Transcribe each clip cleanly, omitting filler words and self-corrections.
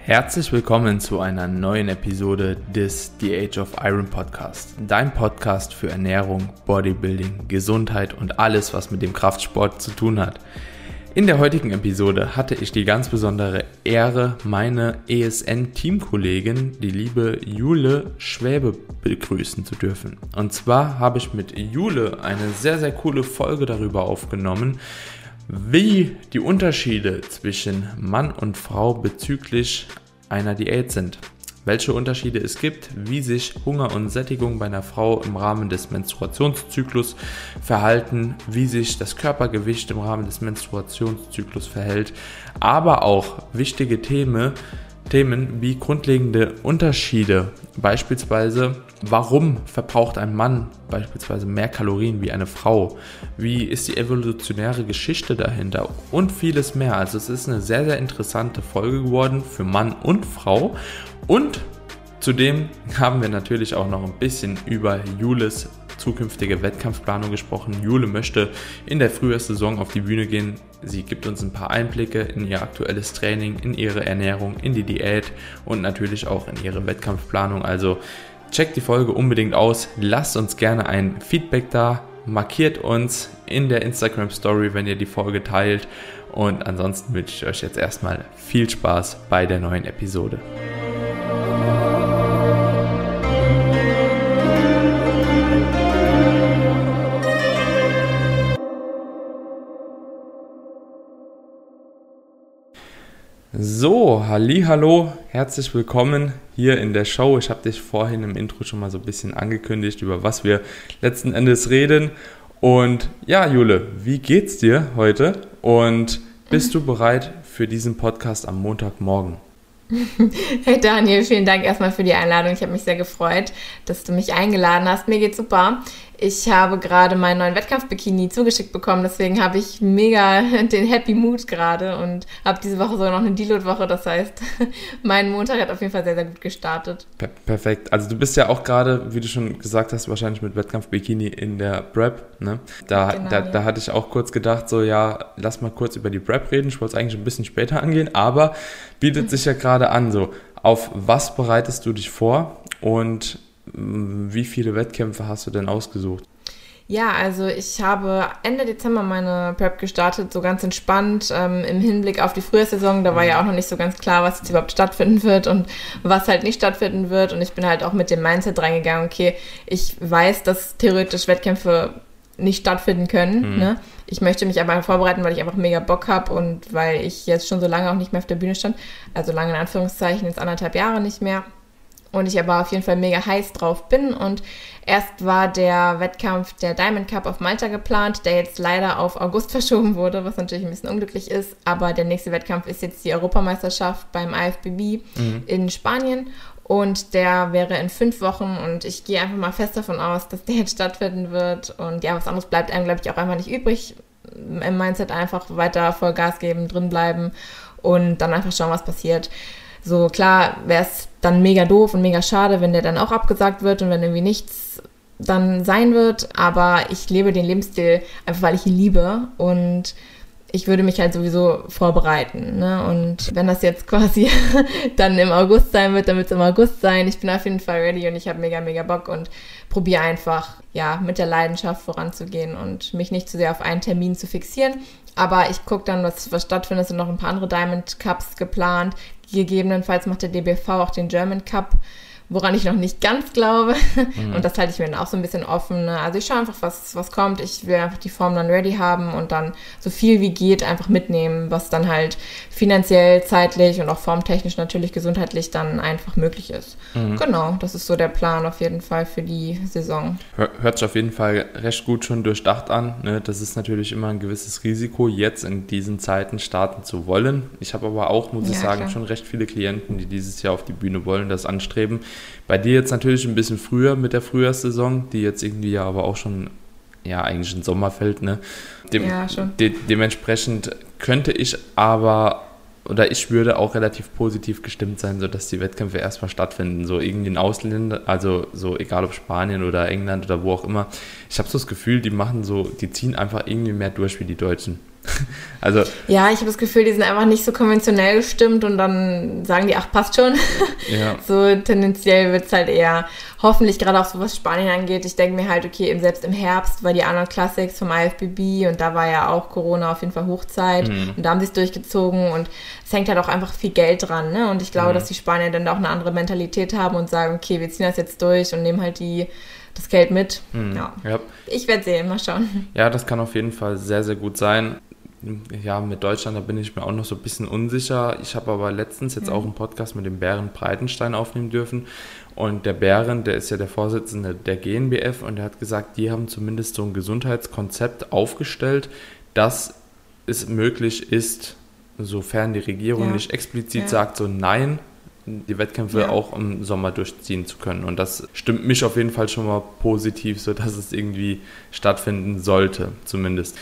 Herzlich willkommen zu einer neuen Episode des The Age of Iron Podcast, dein Podcast für Ernährung, Bodybuilding, Gesundheit und alles, was mit dem Kraftsport zu tun hat. In der heutigen Episode hatte ich die ganz besondere Ehre, meine ESN-Teamkollegin, die liebe Jule Schwäbe, begrüßen zu dürfen. Und zwar habe ich mit Jule eine sehr, sehr coole Folge darüber aufgenommen, wie die Unterschiede zwischen Mann und Frau bezüglich einer Diät sind, welche Unterschiede es gibt, wie sich Hunger und Sättigung bei einer Frau im Rahmen des Menstruationszyklus verhalten, wie sich das Körpergewicht im Rahmen des Menstruationszyklus verhält, aber auch wichtige Themen wie grundlegende Unterschiede, beispielsweise warum verbraucht ein Mann beispielsweise mehr Kalorien wie eine Frau, wie ist die evolutionäre Geschichte dahinter und vieles mehr. Also es ist eine sehr, sehr interessante Folge geworden für Mann und Frau und zudem haben wir natürlich auch noch ein bisschen über Jules zukünftige Wettkampfplanung gesprochen. Jule möchte in der Frühjahrssaison auf die Bühne gehen. Sie gibt uns ein paar Einblicke in ihr aktuelles Training, in ihre Ernährung, in die Diät und natürlich auch in ihre Wettkampfplanung. Also checkt die Folge unbedingt aus. Lasst uns gerne ein Feedback da. Markiert uns in der Instagram Story, wenn ihr die Folge teilt. Und ansonsten wünsche ich euch jetzt erstmal viel Spaß bei der neuen Episode. So, hallihallo, herzlich willkommen hier in der Show. Ich habe dich vorhin im Intro schon mal so ein bisschen angekündigt, über was wir letzten Endes reden. Und ja, Jule, wie geht's dir heute? Und bist du bereit für diesen Podcast am Montagmorgen? Hey Daniel, vielen Dank erstmal für die Einladung. Ich habe mich sehr gefreut, dass du mich eingeladen hast. Mir geht's super. Ich habe gerade meinen neuen Wettkampf-Bikini zugeschickt bekommen, deswegen habe ich mega den Happy Mood gerade und habe diese Woche sogar noch eine Deload-Woche. Das heißt, mein Montag hat auf jeden Fall sehr, sehr gut gestartet. Perfekt. Also du bist ja auch gerade, wie du schon gesagt hast, wahrscheinlich mit Wettkampf-Bikini in der Prep, ne? Da hatte ich auch kurz gedacht, so ja, lass mal kurz über die Prep reden. Ich wollte es eigentlich ein bisschen später angehen, aber bietet sich ja gerade an, so auf was bereitest du dich vor und wie viele Wettkämpfe hast du denn ausgesucht? Ja, also ich habe Ende Dezember meine Prep gestartet, so ganz entspannt im Hinblick auf die Frühjahrssaison. Da war ja auch noch nicht so ganz klar, was jetzt überhaupt stattfinden wird und was halt nicht stattfinden wird. Und ich bin halt auch mit dem Mindset reingegangen, okay, ich weiß, dass theoretisch Wettkämpfe nicht stattfinden können. Ne? Ich möchte mich aber vorbereiten, weil ich einfach mega Bock habe und weil ich jetzt schon so lange auch nicht mehr auf der Bühne stand. Also lange in Anführungszeichen, jetzt 1,5 Jahre nicht mehr. Und ich aber auf jeden Fall mega heiß drauf bin. Und erst war der Wettkampf der Diamond Cup auf Malta geplant, der jetzt leider auf August verschoben wurde, was natürlich ein bisschen unglücklich ist. Aber der nächste Wettkampf ist jetzt die Europameisterschaft beim IFBB in Spanien. Und der wäre in 5 Wochen. Und ich gehe einfach mal fest davon aus, dass der jetzt stattfinden wird. Und ja, was anderes bleibt einem, glaube ich, auch einfach nicht übrig. Im Mindset einfach weiter Vollgas geben, drin bleiben und dann einfach schauen, was passiert. So, klar wäre es dann mega doof und mega schade, wenn der dann auch abgesagt wird und wenn irgendwie nichts dann sein wird. Aber ich lebe den Lebensstil einfach, weil ich ihn liebe und ich würde mich halt sowieso vorbereiten. Ne? Und wenn das jetzt quasi dann im August sein wird, dann wird es im August sein. Ich bin auf jeden Fall ready und ich habe mega, mega Bock und probiere einfach, ja, mit der Leidenschaft voranzugehen und mich nicht zu sehr auf einen Termin zu fixieren. Aber ich gucke dann, was stattfindet. Es sind noch ein paar andere Diamond Cups geplant. Gegebenenfalls macht der DBV auch den German Cup, woran ich noch nicht ganz glaube. Und das halte ich mir dann auch so ein bisschen offen. Ne? Also ich schaue einfach, was kommt. Ich will einfach die Form dann ready haben und dann so viel wie geht einfach mitnehmen, was dann halt finanziell, zeitlich und auch formtechnisch natürlich gesundheitlich dann einfach möglich ist. Genau, das ist so der Plan auf jeden Fall für die Saison. Hört sich auf jeden Fall recht gut schon durchdacht an. Ne? Das ist natürlich immer ein gewisses Risiko, jetzt in diesen Zeiten starten zu wollen. Ich habe aber auch, muss ich sagen, schon recht viele Klienten, die dieses Jahr auf die Bühne wollen, das anstreben. Bei dir jetzt natürlich ein bisschen früher mit der Frühjahrssaison, die jetzt irgendwie ja aber auch schon, ja, eigentlich in Sommer fällt, ne? Dementsprechend könnte ich aber, oder ich würde auch relativ positiv gestimmt sein, sodass die Wettkämpfe erstmal stattfinden, so irgendwie in Ausländern, also so egal ob Spanien oder England oder wo auch immer. Ich habe so das Gefühl, die ziehen einfach irgendwie mehr durch wie die Deutschen. Also ja, ich habe das Gefühl, die sind einfach nicht so konventionell gestimmt und dann sagen die, ach, passt schon. Ja. So tendenziell wird es halt eher, hoffentlich gerade auch so was Spanien angeht, ich denke mir halt, okay, selbst im Herbst war die Arnold Classics vom IFBB und da war ja auch Corona auf jeden Fall Hochzeit und da haben sie es durchgezogen und es hängt halt auch einfach viel Geld dran, ne? Und ich glaube, dass die Spanier dann auch eine andere Mentalität haben und sagen, okay, wir ziehen das jetzt durch und nehmen halt das Geld mit. Ja. Ich werde sehen, mal schauen. Ja, das kann auf jeden Fall sehr, sehr gut sein. Ja, mit Deutschland, da bin ich mir auch noch so ein bisschen unsicher. Ich habe aber letztens jetzt auch einen Podcast mit dem Berend Breitenstein aufnehmen dürfen. Und der Berend, der ist ja der Vorsitzende der GNBF und der hat gesagt, die haben zumindest so ein Gesundheitskonzept aufgestellt, dass es möglich ist, sofern die Regierung nicht explizit sagt, so nein, die Wettkämpfe auch im Sommer durchziehen zu können. Und das stimmt mich auf jeden Fall schon mal positiv, sodass es irgendwie stattfinden sollte, zumindest.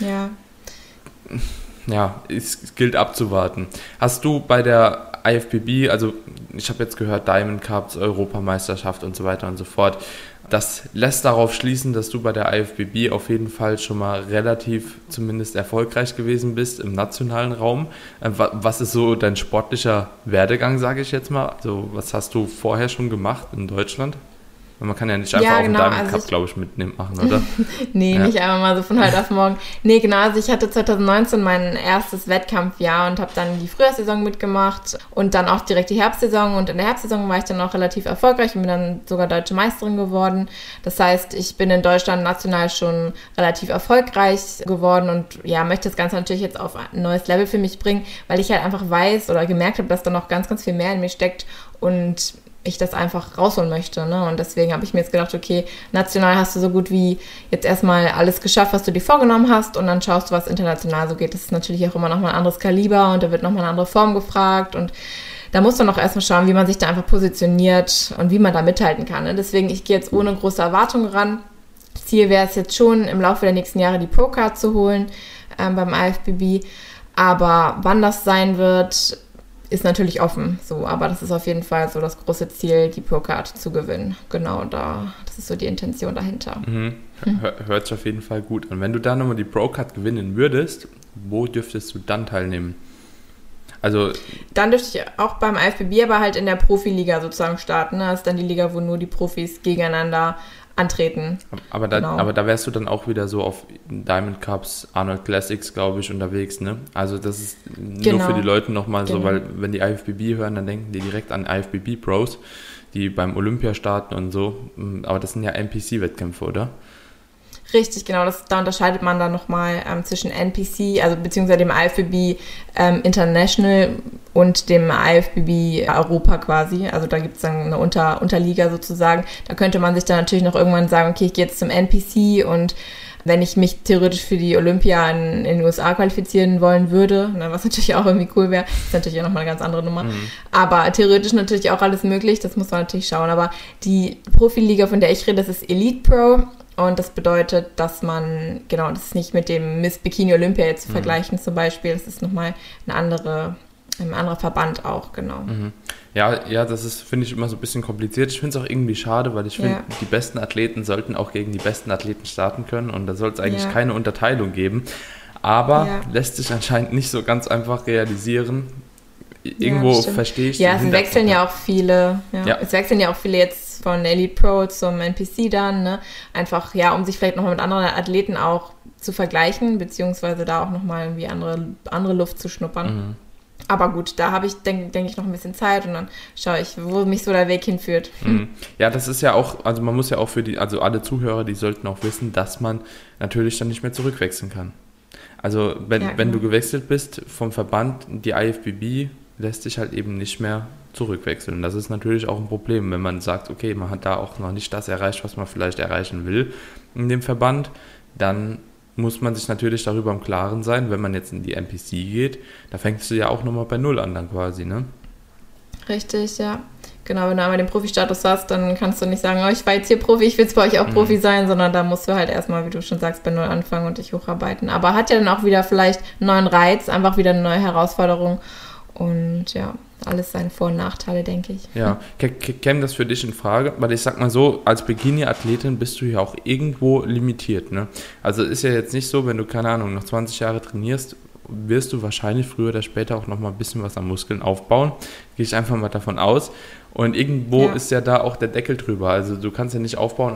Ja, es gilt abzuwarten. Hast du bei der IFBB, also ich habe jetzt gehört, Diamond Cups, Europameisterschaft und so weiter und so fort, das lässt darauf schließen, dass du bei der IFBB auf jeden Fall schon mal relativ zumindest erfolgreich gewesen bist im nationalen Raum. Was ist so dein sportlicher Werdegang, sage ich jetzt mal? Also was hast du vorher schon gemacht in Deutschland? Man kann ja nicht einfach auf den Diamond Cup, glaube ich, machen, oder? Nee, nicht einfach mal so von heute auf morgen. Nee, genau, also ich hatte 2019 mein erstes Wettkampfjahr und habe dann die Frühjahrssaison mitgemacht und dann auch direkt die Herbstsaison. Und in der Herbstsaison war ich dann auch relativ erfolgreich und bin dann sogar Deutsche Meisterin geworden. Das heißt, ich bin in Deutschland national schon relativ erfolgreich geworden und ja, möchte das Ganze natürlich jetzt auf ein neues Level für mich bringen, weil ich halt einfach weiß oder gemerkt habe, dass da noch ganz, ganz viel mehr in mir steckt und ich das einfach rausholen möchte, ne? Und deswegen habe ich mir jetzt gedacht, okay, national hast du so gut wie jetzt erstmal alles geschafft, was du dir vorgenommen hast und dann schaust du, was international so geht. Das ist natürlich auch immer nochmal ein anderes Kaliber und da wird nochmal eine andere Form gefragt und da muss man auch erstmal schauen, wie man sich da einfach positioniert und wie man da mithalten kann, ne? Deswegen, ich gehe jetzt ohne große Erwartungen ran. Ziel wäre es jetzt schon, im Laufe der nächsten Jahre die Pro-Card zu holen beim IFBB, aber wann das sein wird, ist natürlich offen, so, aber das ist auf jeden Fall so das große Ziel, die Pro-Card zu gewinnen. Genau, das ist so die Intention dahinter. Hört sich auf jeden Fall gut an. Wenn du da nochmal die Pro-Card gewinnen würdest, wo dürftest du dann teilnehmen? Also dann dürfte ich auch beim IFBB, aber halt in der Profiliga sozusagen starten. Das ist dann die Liga, wo nur die Profis gegeneinander antreten. Aber da wärst du dann auch wieder so auf Diamond Cups, Arnold Classics, glaube ich, unterwegs, ne? Also das ist nur für die Leute nochmal so, weil wenn die IFBB hören, dann denken die direkt an IFBB Pros, die beim Olympia starten und so. Aber das sind ja NPC-Wettkämpfe, oder? Richtig, genau. Da unterscheidet man dann nochmal zwischen NPC, also beziehungsweise dem IFBB International und dem IFBB Europa quasi. Also da gibt es dann eine Unterliga sozusagen. Da könnte man sich dann natürlich noch irgendwann sagen, okay, ich gehe jetzt zum NPC und wenn ich mich theoretisch für die Olympia in den USA qualifizieren wollen würde, was natürlich auch irgendwie cool wäre, ist natürlich auch nochmal eine ganz andere Nummer. Aber theoretisch natürlich auch alles möglich, das muss man natürlich schauen. Aber die Profiliga, von der ich rede, das ist Elite Pro. Und das bedeutet, dass man, genau, das ist nicht mit dem Miss Bikini Olympia jetzt zu vergleichen zum Beispiel, das ist nochmal ein anderer Verband auch, genau. Ja, das ist, finde ich, immer so ein bisschen kompliziert. Ich finde es auch irgendwie schade, weil ich finde, die besten Athleten sollten auch gegen die besten Athleten starten können und da soll es eigentlich keine Unterteilung geben. Aber lässt sich anscheinend nicht so ganz einfach realisieren. Irgendwo verstehe ich. Ja, es wechseln ja auch viele. Es wechseln ja auch viele jetzt von Elite Pro zum NPC dann, ne? Einfach, um sich vielleicht nochmal mit anderen Athleten auch zu vergleichen, beziehungsweise da auch nochmal irgendwie andere Luft zu schnuppern. Aber gut, da habe ich, denke ich, noch ein bisschen Zeit und dann schaue ich, wo mich so der Weg hinführt. Ja, das ist ja auch, also man muss ja auch also alle Zuhörer, die sollten auch wissen, dass man natürlich dann nicht mehr zurückwechseln kann. Also wenn du gewechselt bist vom Verband, die IFBB lässt sich halt eben nicht mehr zurückwechseln. Das ist natürlich auch ein Problem, wenn man sagt, okay, man hat da auch noch nicht das erreicht, was man vielleicht erreichen will in dem Verband, dann muss man sich natürlich darüber im Klaren sein, wenn man jetzt in die NPC geht, da fängst du ja auch nochmal bei Null an dann quasi, ne? Richtig, ja. Genau, wenn du einmal den Profi-Status hast, dann kannst du nicht sagen, oh, ich war jetzt hier Profi, ich will jetzt bei euch auch Profi sein, sondern da musst du halt erstmal, wie du schon sagst, bei Null anfangen und dich hocharbeiten. Aber hat ja dann auch wieder vielleicht einen neuen Reiz, einfach wieder eine neue Herausforderung und ja, alles seine Vor- und Nachteile, denke ich. Ja, käme das für dich in Frage? Weil ich sag mal so, als Bikini-Athletin bist du ja auch irgendwo limitiert, ne? Also ist ja jetzt nicht so, wenn du, keine Ahnung, noch 20 Jahre trainierst wirst du wahrscheinlich früher oder später auch nochmal ein bisschen was an Muskeln aufbauen. Gehe ich einfach mal davon aus. Und irgendwo ist ja da auch der Deckel drüber. Also du kannst ja nicht aufbauen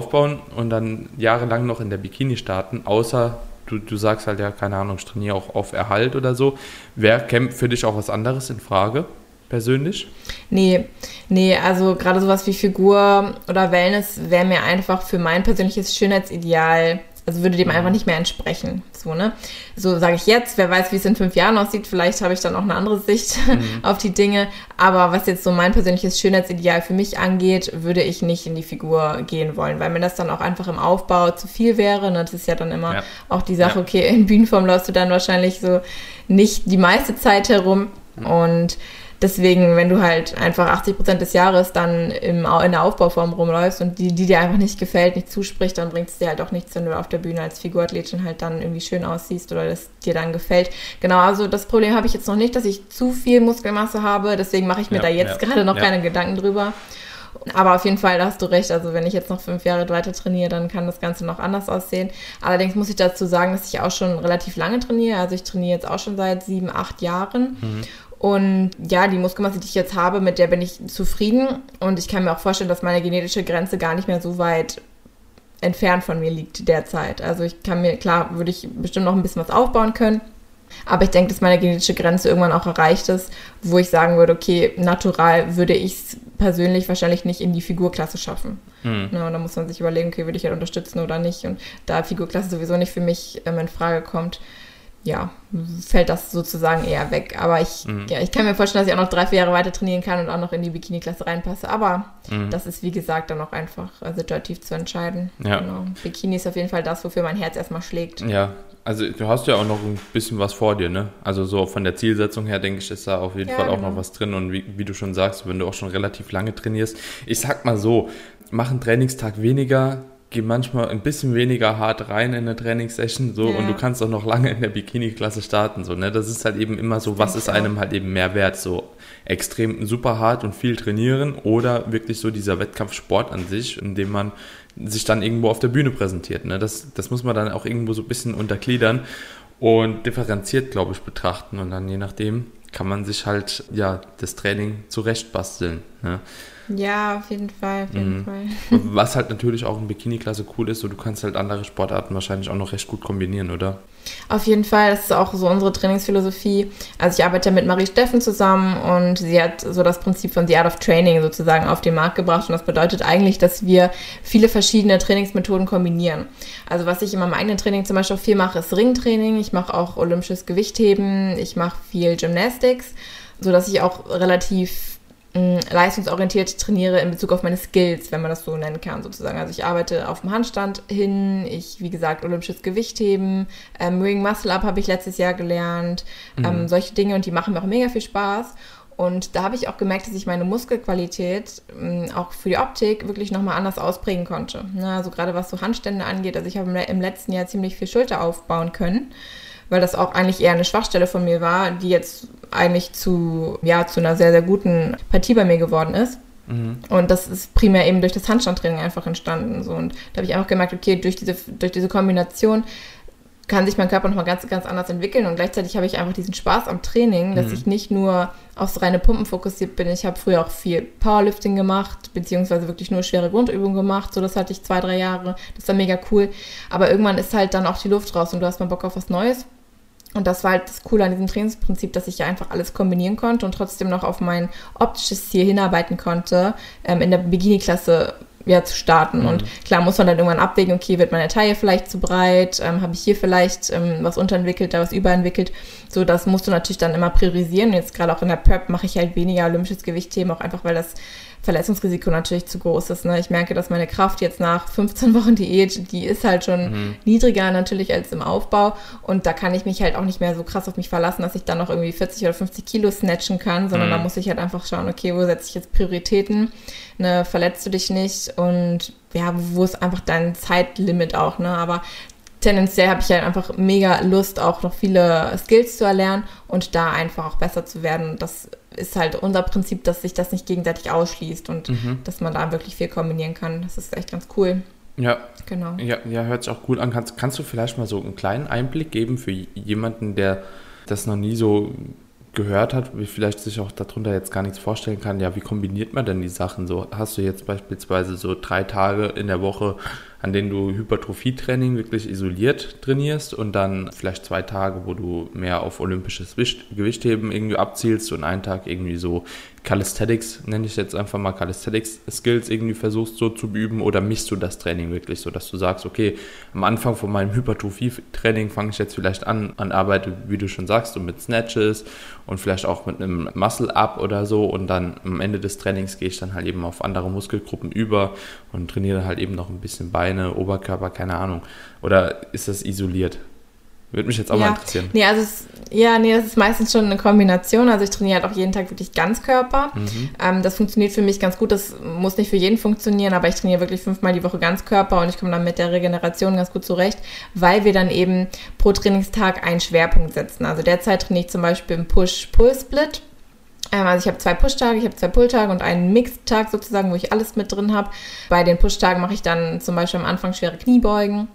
und dann jahrelang noch in der Bikini starten, außer du sagst halt, ja, keine Ahnung, ich trainiere auch auf Erhalt oder so. Käme für dich auch was anderes in Frage, persönlich? Nee, also gerade sowas wie Figur oder Wellness wäre mir einfach für mein persönliches Schönheitsideal, also würde dem einfach nicht mehr entsprechen. So, ne? So sage ich jetzt, wer weiß, wie es in 5 Jahren aussieht, vielleicht habe ich dann auch eine andere Sicht auf die Dinge, aber was jetzt so mein persönliches Schönheitsideal für mich angeht, würde ich nicht in die Figur gehen wollen, weil mir das dann auch einfach im Aufbau zu viel wäre, ne? Das ist ja dann immer auch die Sache, okay, in Bühnenform läufst du dann wahrscheinlich so nicht die meiste Zeit herum und deswegen, wenn du halt einfach 80% des Jahres dann in der Aufbauform rumläufst und die dir einfach nicht gefällt, nicht zuspricht, dann bringt es dir halt auch nichts, wenn du auf der Bühne als Figurathletin halt dann irgendwie schön aussiehst oder das dir dann gefällt. Genau, also das Problem habe ich jetzt noch nicht, dass ich zu viel Muskelmasse habe, deswegen mache ich mir da jetzt gerade noch keine Gedanken drüber. Aber auf jeden Fall, da hast du recht, also wenn ich jetzt noch 5 Jahre weiter trainiere, dann kann das Ganze noch anders aussehen. Allerdings muss ich dazu sagen, dass ich auch schon relativ lange trainiere, also ich trainiere jetzt auch schon seit 7, 8 Jahren. Und ja, die Muskelmasse, die ich jetzt habe, mit der bin ich zufrieden. Und ich kann mir auch vorstellen, dass meine genetische Grenze gar nicht mehr so weit entfernt von mir liegt derzeit. Also klar, würde ich bestimmt noch ein bisschen was aufbauen können. Aber ich denke, dass meine genetische Grenze irgendwann auch erreicht ist, wo ich sagen würde, okay, natural würde ich es persönlich wahrscheinlich nicht in die Figurklasse schaffen. Ja, und da muss man sich überlegen, okay, würde ich halt unterstützen oder nicht. Und da Figurklasse sowieso nicht für mich in Frage kommt, ja, fällt das sozusagen eher weg. Aber ich kann mir vorstellen, dass ich auch noch 3, 4 Jahre weiter trainieren kann und auch noch in die Bikini-Klasse reinpasse. Aber das ist, wie gesagt, dann auch einfach situativ zu entscheiden. Ja. Genau. Bikini ist auf jeden Fall das, wofür mein Herz erstmal schlägt. Ja, also du hast ja auch noch ein bisschen was vor dir, ne? Also so von der Zielsetzung her, denke ich, ist da auf jeden Fall auch noch was drin. Und wie du schon sagst, wenn du auch schon relativ lange trainierst, ich sag mal so, mach einen Trainingstag weniger, geh manchmal ein bisschen weniger hart rein in eine Trainingssession so und du kannst auch noch lange in der Bikini-Klasse starten. So, ne? Das ist halt eben immer so, was ist einem halt eben mehr wert? So extrem super hart und viel trainieren oder wirklich so dieser Wettkampfsport an sich, in dem man sich dann irgendwo auf der Bühne präsentiert. Ne? Das muss man dann auch irgendwo so ein bisschen untergliedern und differenziert, glaube ich, betrachten. Und dann je nachdem kann man sich halt das Training zurechtbasteln. Ne? Ja, auf jeden Fall. Was halt natürlich auch in Bikini-Klasse cool ist, so du kannst halt andere Sportarten wahrscheinlich auch noch recht gut kombinieren, oder? Auf jeden Fall, das ist auch so unsere Trainingsphilosophie. Also ich arbeite mit Marie Steffen zusammen und sie hat so das Prinzip von The Art of Training sozusagen auf den Markt gebracht und das bedeutet eigentlich, dass wir viele verschiedene Trainingsmethoden kombinieren. Also was ich in meinem eigenen Training zum Beispiel auch viel mache, ist Ringtraining. Ich mache auch olympisches Gewichtheben, ich mache viel Gymnastics, sodass ich auch relativ leistungsorientiert trainiere in Bezug auf meine Skills, wenn man das so nennen kann, sozusagen. Also ich arbeite auf dem Handstand hin, wie gesagt, olympisches Gewichtheben, Ring Muscle Up habe ich letztes Jahr gelernt, solche Dinge und die machen mir auch mega viel Spaß. Und da habe ich auch gemerkt, dass ich meine Muskelqualität auch für die Optik wirklich nochmal anders ausprägen konnte. Also gerade was so Handstände angeht, also ich habe im letzten Jahr ziemlich viel Schulter aufbauen können, weil das auch eigentlich eher eine Schwachstelle von mir war, die jetzt eigentlich zu einer sehr, sehr guten Partie bei mir geworden ist. Und das ist primär eben durch das Handstandtraining einfach entstanden. So. Und da habe ich einfach gemerkt, okay, durch diese Kombination kann sich mein Körper nochmal ganz, ganz anders entwickeln und gleichzeitig habe ich einfach diesen Spaß am Training, dass ich nicht nur aufs reine Pumpen fokussiert bin. Ich habe früher auch viel Powerlifting gemacht, beziehungsweise wirklich nur schwere Grundübungen gemacht. So, das hatte ich 2, 3 Jahre. Das war mega cool. Aber irgendwann ist halt dann auch die Luft raus und du hast mal Bock auf was Neues. Und das war halt das Coole an diesem Trainingsprinzip, dass ich ja einfach alles kombinieren konnte und trotzdem noch auf mein optisches Ziel hinarbeiten konnte, in der Bikini-Klasse zu starten. Und klar muss man dann irgendwann abwägen, okay, wird meine Taille vielleicht zu breit, habe ich hier vielleicht was unterentwickelt, da was überentwickelt. So, das musst du natürlich dann immer priorisieren. Und jetzt gerade auch in der Prep mache ich halt weniger olympisches Gewichtheben, auch einfach, weil das Verletzungsrisiko natürlich zu groß ist. Ne? Ich merke, dass meine Kraft jetzt nach 15 Wochen Diät, die ist halt schon niedriger natürlich als im Aufbau und da kann ich mich halt auch nicht mehr so krass auf mich verlassen, dass ich dann noch irgendwie 40 oder 50 Kilo snatchen kann, sondern da muss ich halt einfach schauen, okay, wo setze ich jetzt Prioritäten, ne? Verletzt du dich nicht und wo ist einfach dein Zeitlimit auch, ne? Aber tendenziell habe ich halt einfach mega Lust, auch noch viele Skills zu erlernen und da einfach auch besser zu werden. Das ist halt unser Prinzip, dass sich das nicht gegenseitig ausschließt und dass man da wirklich viel kombinieren kann. Das ist echt ganz cool. Ja, Genau. ja, hört sich auch gut an. Kannst du vielleicht mal so einen kleinen Einblick geben für jemanden, der das noch nie so gehört hat, wie vielleicht sich auch darunter jetzt gar nichts vorstellen kann, ja, wie kombiniert man denn die Sachen so? Hast du jetzt beispielsweise so 3 Tage in der Woche, an denen du Hypertrophie-Training wirklich isoliert trainierst und dann vielleicht 2 Tage, wo du mehr auf olympisches Gewichtheben irgendwie abzielst und einen Tag irgendwie so Calisthenics, nenne ich jetzt einfach mal Calisthenics-Skills irgendwie versuchst so zu üben, oder mischst du das Training wirklich so, dass du sagst, okay, am Anfang von meinem Hypertrophie-Training fange ich jetzt vielleicht an arbeite, wie du schon sagst, so mit Snatches und vielleicht auch mit einem Muscle-Up oder so, und dann am Ende des Trainings gehe ich dann halt eben auf andere Muskelgruppen über und trainiere halt eben noch ein bisschen Beine, Oberkörper, keine Ahnung. Oder ist das isoliert? Würde mich jetzt auch mal interessieren. Nee, das ist meistens schon eine Kombination. Also ich trainiere halt auch jeden Tag wirklich Ganzkörper. Das funktioniert für mich ganz gut. Das muss nicht für jeden funktionieren, aber ich trainiere wirklich 5-mal die Woche Ganzkörper und ich komme dann mit der Regeneration ganz gut zurecht, weil wir dann eben pro Trainingstag einen Schwerpunkt setzen. Also derzeit trainiere ich zum Beispiel im Push-Pull-Split. Also ich habe 2 Push-Tage, ich habe 2 Pull-Tage und einen Mixed-Tag sozusagen, wo ich alles mit drin habe. Bei den Push-Tagen mache ich dann zum Beispiel am Anfang schwere Kniebeugen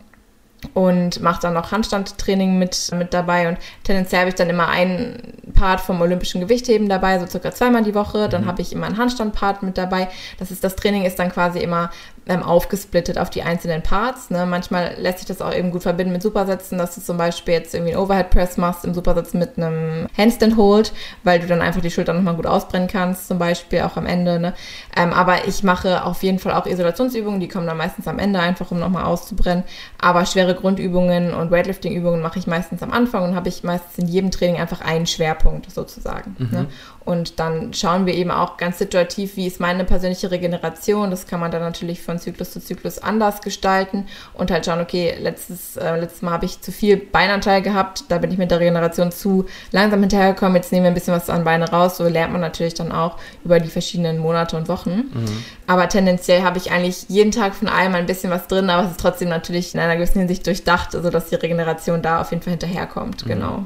und mache dann noch Handstandtraining mit dabei, und tendenziell habe ich dann immer einen Part vom olympischen Gewichtheben dabei, so circa 2-mal die Woche, dann habe ich immer einen Handstandpart mit dabei. Das Training ist dann quasi immer aufgesplittet auf die einzelnen Parts, ne? Manchmal lässt sich das auch eben gut verbinden mit Supersätzen, dass du zum Beispiel jetzt irgendwie einen Overhead Press machst im Supersatz mit einem Handstand Hold, weil du dann einfach die Schultern nochmal gut ausbrennen kannst, zum Beispiel auch am Ende, ne? Aber ich mache auf jeden Fall auch Isolationsübungen, die kommen dann meistens am Ende einfach, um nochmal auszubrennen, aber schwere Grundübungen und Weightlifting-Übungen mache ich meistens am Anfang und habe ich meistens in jedem Training einfach einen Schwerpunkt sozusagen, ne? Und dann schauen wir eben auch ganz situativ, wie ist meine persönliche Regeneration. Das kann man dann natürlich von Zyklus zu Zyklus anders gestalten und halt schauen, okay, letztes Mal habe ich zu viel Beinanteil gehabt, da bin ich mit der Regeneration zu langsam hinterhergekommen, jetzt nehmen wir ein bisschen was an Beine raus. So lernt man natürlich dann auch über die verschiedenen Monate und Wochen. Aber tendenziell habe ich eigentlich jeden Tag von allem ein bisschen was drin, aber es ist trotzdem natürlich in einer gewissen Hinsicht durchdacht, also dass die Regeneration da auf jeden Fall hinterherkommt, genau.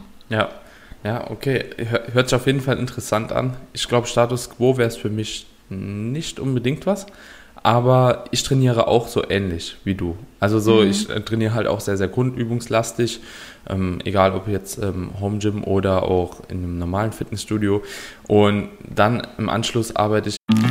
Ja, okay. Hört sich auf jeden Fall interessant an. Ich glaube, Status Quo wäre es für mich nicht unbedingt was, aber ich trainiere auch so ähnlich wie du. Also so, ich trainiere halt auch sehr, sehr grundübungslastig, egal ob jetzt Home Gym oder auch in einem normalen Fitnessstudio, und dann im Anschluss arbeite ich.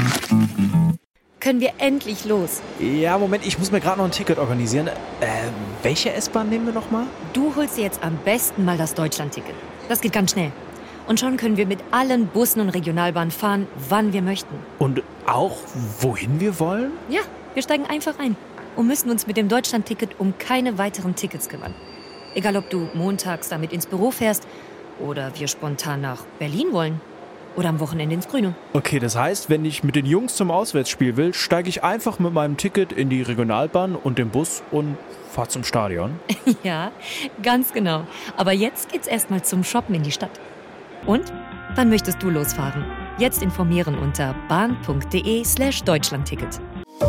Können wir endlich los? Ja, Moment, ich muss mir gerade noch ein Ticket organisieren. Welche S-Bahn nehmen wir nochmal? Du holst dir jetzt am besten mal das Deutschland-Ticket. Das geht ganz schnell. Und schon können wir mit allen Bussen und Regionalbahnen fahren, wann wir möchten. Und auch, wohin wir wollen? Ja, wir steigen einfach ein und müssen uns mit dem Deutschland-Ticket um keine weiteren Tickets kümmern. Egal, ob du montags damit ins Büro fährst oder wir spontan nach Berlin wollen oder am Wochenende ins Grüne. Okay, das heißt, wenn ich mit den Jungs zum Auswärtsspiel will, steige ich einfach mit meinem Ticket in die Regionalbahn und den Bus und fahre zum Stadion. Ja, ganz genau. Aber jetzt geht's erstmal zum Shoppen in die Stadt. Und? Wann möchtest du losfahren? Jetzt informieren unter bahn.de/Deutschlandticket.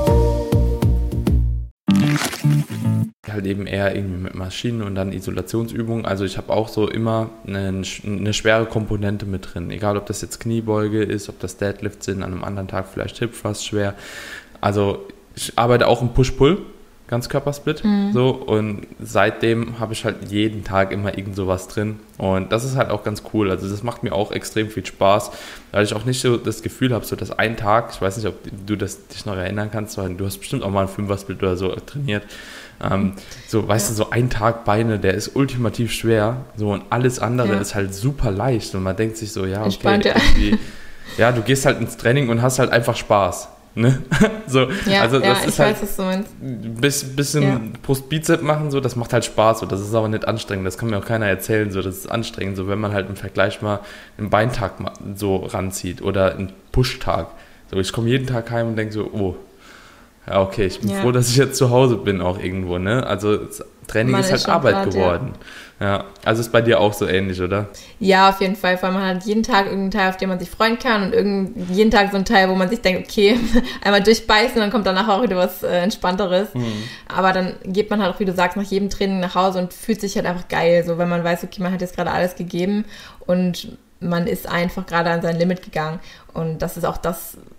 Halt eben eher irgendwie mit Maschinen und dann Isolationsübungen. Also ich habe auch so immer eine schwere Komponente mit drin. Egal, ob das jetzt Kniebeuge ist, ob das Deadlift sind, an einem anderen Tag vielleicht Hip Thrust schwer. Also ich arbeite auch im Push-Pull, Ganzkörpersplit, so, und seitdem habe ich halt jeden Tag immer irgend sowas drin, und das ist halt auch ganz cool. Also das macht mir auch extrem viel Spaß, weil ich auch nicht so das Gefühl habe, so dass ein Tag, ich weiß nicht, ob du dich noch erinnern kannst, weil du hast bestimmt auch mal einen 5er-Split oder so trainiert, so, weißt du, so ein Tag Beine, der ist ultimativ schwer, so, und alles andere ist halt super leicht, und man denkt sich so, ja, okay, irgendwie, ja, du gehst halt ins Training und hast halt einfach Spaß. Ne? So, ja, also das ich ist halt, weiß, was du meinst. Bisschen Brust-Bizep machen, so, das macht halt Spaß, so, das ist aber nicht anstrengend, das kann mir auch keiner erzählen, so, das ist anstrengend, so, wenn man halt im Vergleich mal einen Beintag so ranzieht oder einen Push-Tag. So, ich komme jeden Tag heim und denke so, oh, ja, okay, ich bin froh, dass ich jetzt zu Hause bin auch irgendwo, ne? Also das Training ist halt Arbeit geworden. Ja, also ist bei dir auch so ähnlich, oder? Ja, auf jeden Fall, weil man hat jeden Tag irgendeinen Teil, auf den man sich freuen kann, und jeden Tag so einen Teil, wo man sich denkt, okay, einmal durchbeißen und dann kommt danach auch wieder was Entspannteres. Aber dann geht man halt auch, wie du sagst, nach jedem Training nach Hause und fühlt sich halt einfach geil, so, wenn man weiß, okay, man hat jetzt gerade alles gegeben und man ist einfach gerade an sein Limit gegangen, und das ist auch das,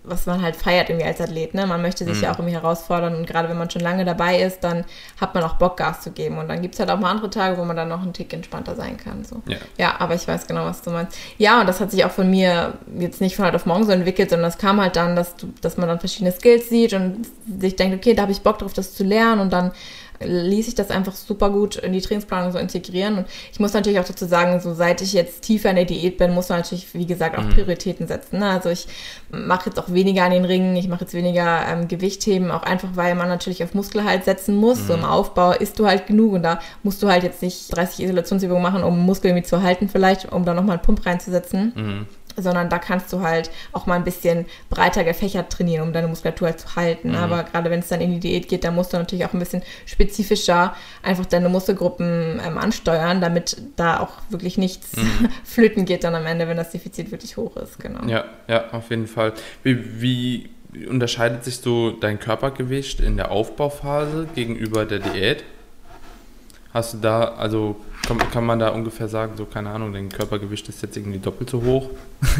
was man halt feiert irgendwie als Athlet, ne? Man möchte sich ja auch irgendwie herausfordern und gerade wenn man schon lange dabei ist, dann hat man auch Bock, Gas zu geben und dann gibt es halt auch mal andere Tage, wo man dann noch einen Tick entspannter sein kann, so. Ja, aber ich weiß genau, was du meinst. Ja, und das hat sich auch von mir jetzt nicht von heute auf morgen so entwickelt, sondern das kam halt dann, dass man dann verschiedene Skills sieht und sich denkt, okay, da habe ich Bock drauf, das zu lernen und dann ließ ich das einfach super gut in die Trainingsplanung so integrieren und ich muss natürlich auch dazu sagen, so seit ich jetzt tiefer in der Diät bin, muss man natürlich, wie gesagt, auch Prioritäten setzen, ne? Also ich mache jetzt auch weniger an den Ringen, ich mache jetzt weniger Gewichtheben, auch einfach, weil man natürlich auf Muskelhalt setzen muss, so im Aufbau isst du halt genug und da musst du halt jetzt nicht 30 Isolationsübungen machen, um Muskel irgendwie zu halten vielleicht, um da nochmal einen Pump reinzusetzen. Sondern da kannst du halt auch mal ein bisschen breiter gefächert trainieren, um deine Muskulatur halt zu halten. Aber gerade wenn es dann in die Diät geht, dann musst du natürlich auch ein bisschen spezifischer einfach deine Muskelgruppen ansteuern, damit da auch wirklich nichts flöten geht dann am Ende, wenn das Defizit wirklich hoch ist. Genau. Ja, auf jeden Fall. Wie unterscheidet sich so dein Körpergewicht in der Aufbauphase gegenüber der Diät? Hast du da, also kann man da ungefähr sagen, so keine Ahnung, dein Körpergewicht ist jetzt irgendwie doppelt so hoch?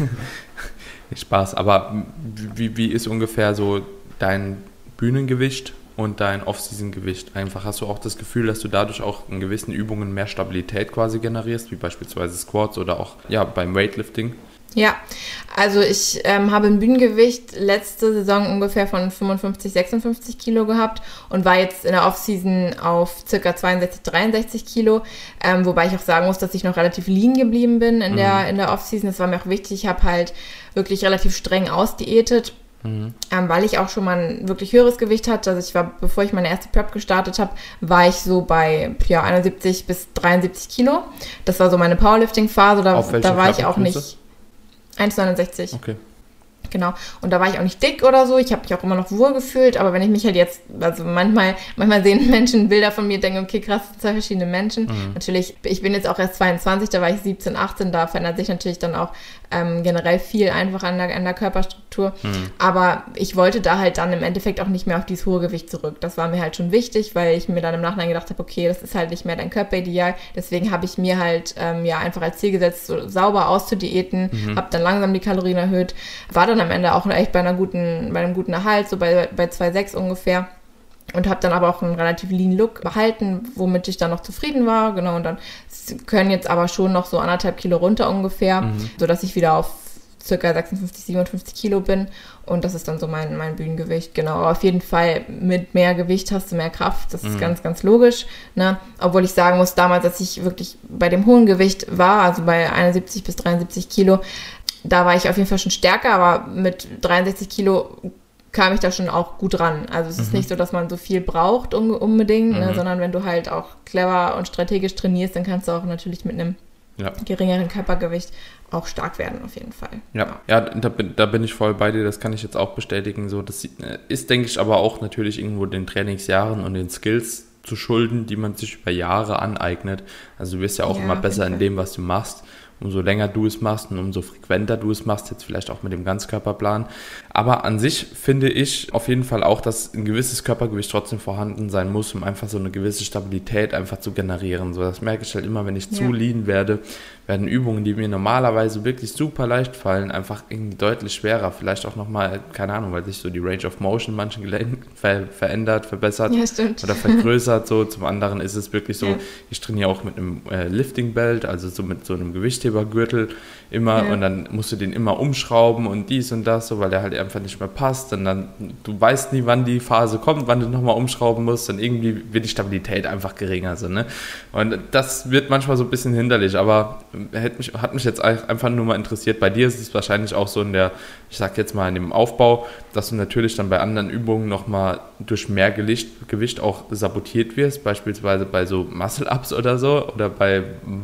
Spaß, aber wie ist ungefähr so dein Bühnengewicht und dein Off-Season-Gewicht? Einfach hast du auch das Gefühl, dass du dadurch auch in gewissen Übungen mehr Stabilität quasi generierst, wie beispielsweise Squats oder auch beim Weightlifting? Ja, also ich habe ein Bühnengewicht letzte Saison ungefähr von 55, 56 Kilo gehabt und war jetzt in der Offseason auf ca. 62, 63 Kilo, wobei ich auch sagen muss, dass ich noch relativ lean geblieben bin in der Offseason. Das war mir auch wichtig. Ich habe halt wirklich relativ streng ausdiätet, weil ich auch schon mal ein wirklich höheres Gewicht hatte. Also ich war, bevor ich meine erste Prep gestartet habe, war ich so bei 71 bis 73 Kilo. Das war so meine Powerlifting-Phase. Da war ich auch nicht... 1,69. Okay. Genau. Und da war ich auch nicht dick oder so. Ich habe mich auch immer noch wohl gefühlt. Aber wenn ich mich halt jetzt, also manchmal sehen Menschen Bilder von mir und denken, okay, krass, das sind zwei verschiedene Menschen. Natürlich, ich bin jetzt auch erst 22, da war ich 17, 18. Da verändert sich natürlich dann auch generell viel einfach an der Körperstruktur. Aber ich wollte da halt dann im Endeffekt auch nicht mehr auf dieses hohe Gewicht zurück. Das war mir halt schon wichtig, weil ich mir dann im Nachhinein gedacht habe, okay, das ist halt nicht mehr dein Körperideal. Deswegen habe ich mir halt einfach als Ziel gesetzt, so sauber auszudiäten, habe dann langsam die Kalorien erhöht, war dann am Ende auch echt bei einem guten Erhalt, so bei 2,6 ungefähr. Und habe dann aber auch einen relativ lean Look behalten, womit ich dann noch zufrieden war. Genau, und dann können jetzt aber schon noch so 1,5 Kilo runter ungefähr, sodass ich wieder auf ca. 56, 57 Kilo bin. Und das ist dann so mein Bühnengewicht. Genau, aber auf jeden Fall mit mehr Gewicht hast du mehr Kraft. Das ist ganz, ganz logisch. Ne? Obwohl ich sagen muss, damals, als ich wirklich bei dem hohen Gewicht war, also bei 71 bis 73 Kilo, da war ich auf jeden Fall schon stärker, aber mit 63 Kilo kam ich da schon auch gut ran. Also es ist nicht so, dass man so viel braucht unbedingt, ne, sondern wenn du halt auch clever und strategisch trainierst, dann kannst du auch natürlich mit einem geringeren Körpergewicht auch stark werden, auf jeden Fall. Ja, da bin ich voll bei dir, das kann ich jetzt auch bestätigen. So, das ist, denke ich, aber auch natürlich irgendwo den Trainingsjahren und den Skills zu schulden, die man sich über Jahre aneignet. Also du wirst ja auch immer besser in dem, was du machst. Umso länger du es machst und umso frequenter du es machst, jetzt vielleicht auch mit dem Ganzkörperplan. Aber an sich finde ich auf jeden Fall auch, dass ein gewisses Körpergewicht trotzdem vorhanden sein muss, um einfach so eine gewisse Stabilität einfach zu generieren. So, das merke ich halt immer, wenn ich zu lean werde, werden Übungen, die mir normalerweise wirklich super leicht fallen, einfach irgendwie deutlich schwerer. Vielleicht auch nochmal, keine Ahnung, weil sich so die Range of Motion manchen Gelenken verändert, verbessert oder vergrößert. So. Zum anderen ist es wirklich so, ich trainiere auch mit einem Lifting Belt, also so mit so einem Gewichthebergürtel immer und dann musst du den immer umschrauben und dies und das, so, weil der halt einfach nicht mehr passt. Und dann, du weißt nie, wann die Phase kommt, wann du nochmal umschrauben musst, dann irgendwie wird die Stabilität einfach geringer. So, ne? Und das wird manchmal so ein bisschen hinderlich, aber hat mich jetzt einfach nur mal interessiert. Bei dir ist es wahrscheinlich auch so ich sag jetzt mal in dem Aufbau, dass du natürlich dann bei anderen Übungen nochmal durch mehr Gewicht auch sabotiert wirst, beispielsweise bei so Muscle-Ups oder so oder beim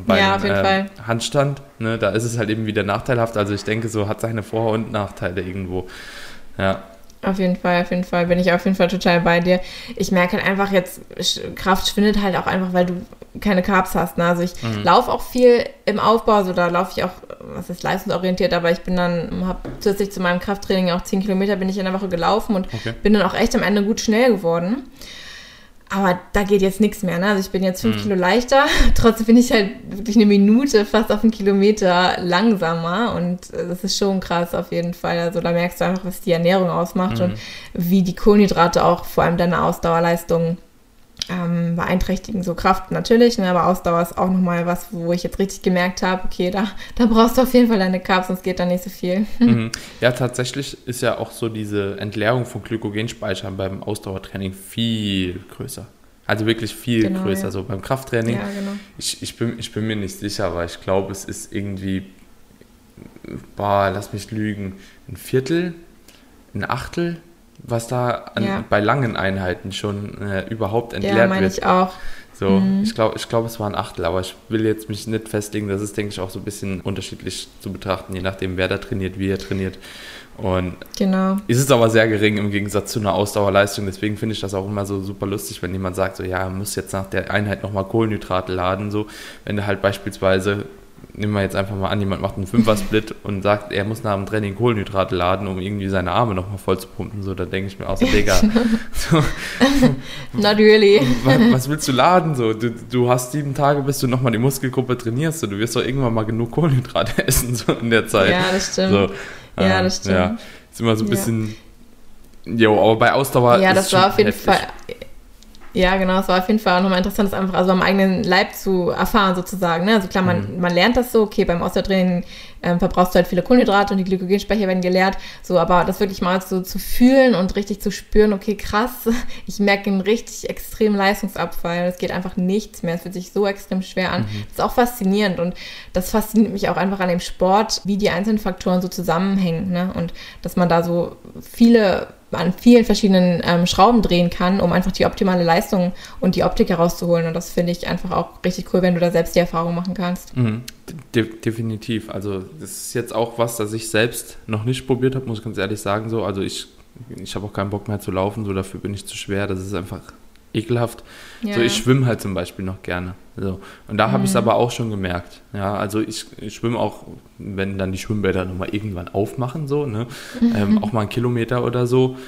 Handstand. Ne? Da ist es halt eben wieder nachteilhaft. Also ich denke, so hat seine Vor- und Nachteile irgendwo. Ja. Auf jeden Fall bin ich auf jeden Fall total bei dir. Ich merke halt einfach jetzt, Kraft schwindet halt auch einfach, weil du keine Carbs hast. Ne? Also ich laufe auch viel im Aufbau, also da laufe ich auch, was ist leistungsorientiert, aber ich bin dann, habe zusätzlich zu meinem Krafttraining auch 10 Kilometer bin ich in der Woche gelaufen und bin dann auch echt am Ende gut schnell geworden. Aber da geht jetzt nichts mehr, ne? Also ich bin jetzt 5 Kilo leichter, trotzdem bin ich halt wirklich eine Minute fast auf einen Kilometer langsamer und das ist schon krass auf jeden Fall. Also da merkst du einfach, was die Ernährung ausmacht und wie die Kohlenhydrate auch vor allem deine Ausdauerleistung beeinträchtigen. So Kraft natürlich, ne? Aber Ausdauer ist auch nochmal was, wo ich jetzt richtig gemerkt habe, okay, da brauchst du auf jeden Fall deine Carbs, sonst geht da nicht so viel. Ja, tatsächlich ist ja auch so diese Entleerung von Glykogenspeichern beim Ausdauertraining viel größer. Also wirklich viel größer. Ja. So beim Krafttraining, ich bin mir nicht sicher, weil ich glaube, es ist irgendwie, lass mich lügen, ein Viertel, ein Achtel, was da bei langen Einheiten schon überhaupt entleert wird. Ja, meine ich auch. So, ich glaube, es war ein Achtel, aber ich will jetzt mich nicht festlegen. Das ist, denke ich, auch so ein bisschen unterschiedlich zu betrachten, je nachdem, wer da trainiert, wie er trainiert. Und ist es aber sehr gering im Gegensatz zu einer Ausdauerleistung. Deswegen finde ich das auch immer so super lustig, wenn jemand sagt, so, ja, er muss jetzt nach der Einheit nochmal Kohlenhydrate laden. So, wenn du halt beispielsweise, nehmen wir jetzt einfach mal an, jemand macht einen 5er-Split und sagt, er muss nach dem Training Kohlenhydrate laden, um irgendwie seine Arme nochmal voll zu pumpen. So, da denke ich mir auch so, Digga. So, not really. Was willst du laden? So, du hast 7 Tage, bis du nochmal die Muskelgruppe trainierst. So, du wirst doch irgendwann mal genug Kohlenhydrate essen so in der Zeit. Ja, das stimmt. So, das stimmt. Ja, ist immer so ein bisschen, aber bei Ausdauer ist das war auf jeden heftig. Fall. Ja, genau, es war auf jeden Fall auch nochmal interessant, das einfach also am eigenen Leib zu erfahren sozusagen. Ne? Also klar, man lernt das so, okay, beim Ausdauertraining verbrauchst du halt viele Kohlenhydrate und die Glykogenspeicher werden geleert, so, aber das wirklich mal so zu fühlen und richtig zu spüren, okay, krass, ich merke einen richtig extremen Leistungsabfall, es geht einfach nichts mehr, es fühlt sich so extrem schwer an. Das ist auch faszinierend und das fasziniert mich auch einfach an dem Sport, wie die einzelnen Faktoren so zusammenhängen, ne? Und dass man da so an vielen verschiedenen Schrauben drehen kann, um einfach die optimale Leistung und die Optik herauszuholen. Und das finde ich einfach auch richtig cool, wenn du da selbst die Erfahrung machen kannst. Definitiv. Also das ist jetzt auch was, das ich selbst noch nicht probiert habe, muss ich ganz ehrlich sagen. So. Also ich habe auch keinen Bock mehr zu laufen, so dafür bin ich zu schwer. Das ist einfach ekelhaft. Ja. So, ich schwimme halt zum Beispiel noch gerne. So. Und da habe ich es aber auch schon gemerkt. Ja, also ich schwimme auch, wenn dann die Schwimmbäder nochmal irgendwann aufmachen, so, ne? Auch mal 1 Kilometer oder so.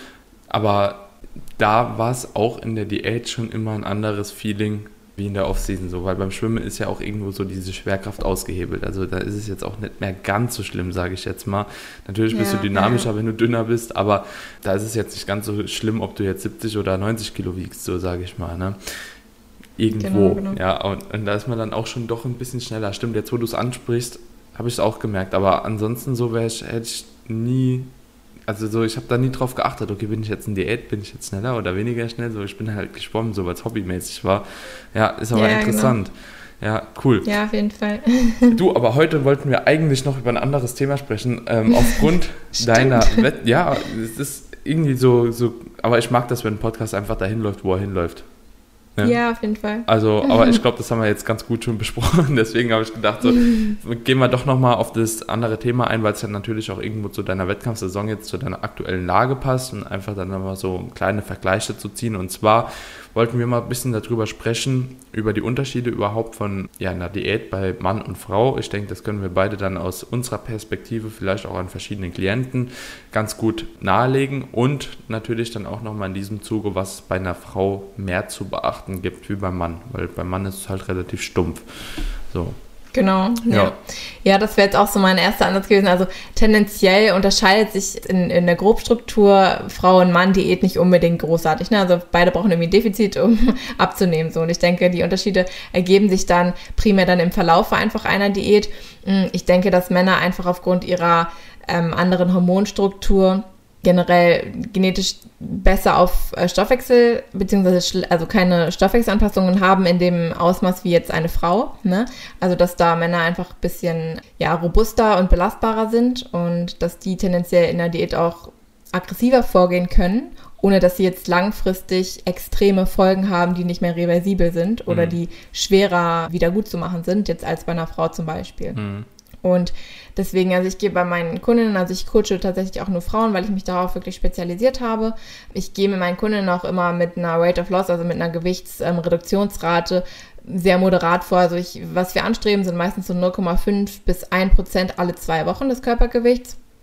Aber da war es auch in der Diät schon immer ein anderes Feeling wie in der Offseason, so, weil beim Schwimmen ist ja auch irgendwo so diese Schwerkraft ausgehebelt. Also da ist es jetzt auch nicht mehr ganz so schlimm, sage ich jetzt mal. Natürlich bist du dynamischer, wenn du dünner bist, aber da ist es jetzt nicht ganz so schlimm, ob du jetzt 70 oder 90 Kilo wiegst, so sage ich mal, ne? Irgendwo, genau. Ja, und da ist man dann auch schon doch ein bisschen schneller. Stimmt, jetzt wo du es ansprichst, habe ich es auch gemerkt, aber ansonsten so hätte ich nie, also so, ich habe da nie drauf geachtet, okay, bin ich jetzt in Diät, bin ich jetzt schneller oder weniger schnell, so, ich bin halt geschwommen, so, weil es hobbymäßig war. Ja, ist aber interessant. Genau. Ja, cool. Ja, auf jeden Fall. Du, aber heute wollten wir eigentlich noch über ein anderes Thema sprechen, aufgrund deiner ja, es ist irgendwie so, aber ich mag das, wenn ein Podcast einfach dahin läuft, wo er hinläuft. Ja, auf jeden Fall. Also, aber ich glaube, das haben wir jetzt ganz gut schon besprochen. Deswegen habe ich gedacht, so, gehen wir doch nochmal auf das andere Thema ein, weil es ja natürlich auch irgendwo zu deiner Wettkampfsaison jetzt, zu deiner aktuellen Lage passt und einfach dann nochmal so kleine Vergleiche zu ziehen. Und zwar wollten wir mal ein bisschen darüber sprechen, über die Unterschiede überhaupt von einer Diät bei Mann und Frau. Ich denke, das können wir beide dann aus unserer Perspektive, vielleicht auch an verschiedenen Klienten, ganz gut nahelegen und natürlich dann auch nochmal in diesem Zuge, was es bei einer Frau mehr zu beachten gibt wie beim Mann, weil beim Mann ist es halt relativ stumpf. So. Genau, ja, das wäre jetzt auch so mein erster Ansatz gewesen. Also tendenziell unterscheidet sich in der Grobstruktur Frau- und Mann-Diät nicht unbedingt großartig. Ne? Also beide brauchen irgendwie ein Defizit, um abzunehmen. So. Und ich denke, die Unterschiede ergeben sich dann primär dann im Verlauf einfach einer Diät. Ich denke, dass Männer einfach aufgrund ihrer anderen Hormonstruktur generell genetisch besser auf Stoffwechsel, beziehungsweise also keine Stoffwechselanpassungen haben in dem Ausmaß wie jetzt eine Frau. Ne? Also dass da Männer einfach ein bisschen robuster und belastbarer sind und dass die tendenziell in der Diät auch aggressiver vorgehen können, ohne dass sie jetzt langfristig extreme Folgen haben, die nicht mehr reversibel sind oder die schwerer wieder gut zu machen sind, jetzt als bei einer Frau zum Beispiel. Und deswegen, also ich gehe bei meinen Kundinnen, also ich coache tatsächlich auch nur Frauen, weil ich mich darauf wirklich spezialisiert habe. Ich gehe mit meinen Kundinnen auch immer mit einer Rate of Loss, also mit einer Gewichtsreduktionsrate sehr moderat vor. Also was wir anstreben, sind meistens so 0,5 bis 1% alle 2 Wochen des Körpergewichts.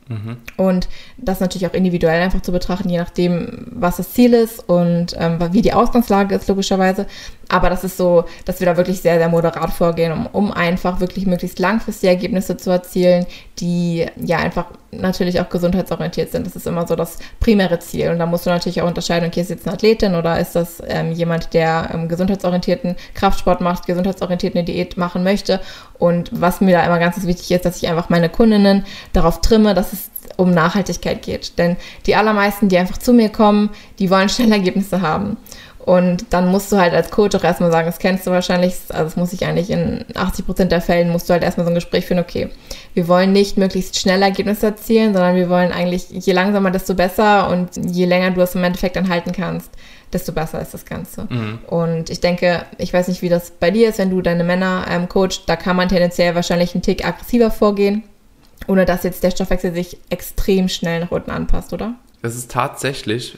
Und das natürlich auch individuell einfach zu betrachten, je nachdem, was das Ziel ist und wie die Ausgangslage ist, logischerweise. Aber das ist so, dass wir da wirklich sehr, sehr moderat vorgehen, um einfach wirklich möglichst langfristige Ergebnisse zu erzielen, die ja einfach natürlich auch gesundheitsorientiert sind. Das ist immer so das primäre Ziel. Und da musst du natürlich auch unterscheiden, okay, ist jetzt eine Athletin oder ist das jemand, der gesundheitsorientierten Kraftsport macht, gesundheitsorientierte Diät machen möchte. Und was mir da immer ganz wichtig ist, dass ich einfach meine Kundinnen darauf trimme, dass es um Nachhaltigkeit geht. Denn die allermeisten, die einfach zu mir kommen, die wollen schnell Ergebnisse haben. Und dann musst du halt als Coach auch erstmal sagen, das kennst du wahrscheinlich, also das muss ich eigentlich in 80% der Fällen, musst du halt erstmal so ein Gespräch führen, okay, wir wollen nicht möglichst schnell Ergebnisse erzielen, sondern wir wollen eigentlich, je langsamer, desto besser und je länger du es im Endeffekt dann halten kannst, desto besser ist das Ganze. Und ich denke, ich weiß nicht, wie das bei dir ist, wenn du deine Männer coachst, da kann man tendenziell wahrscheinlich einen Tick aggressiver vorgehen, ohne dass jetzt der Stoffwechsel sich extrem schnell nach unten anpasst, oder? Das ist tatsächlich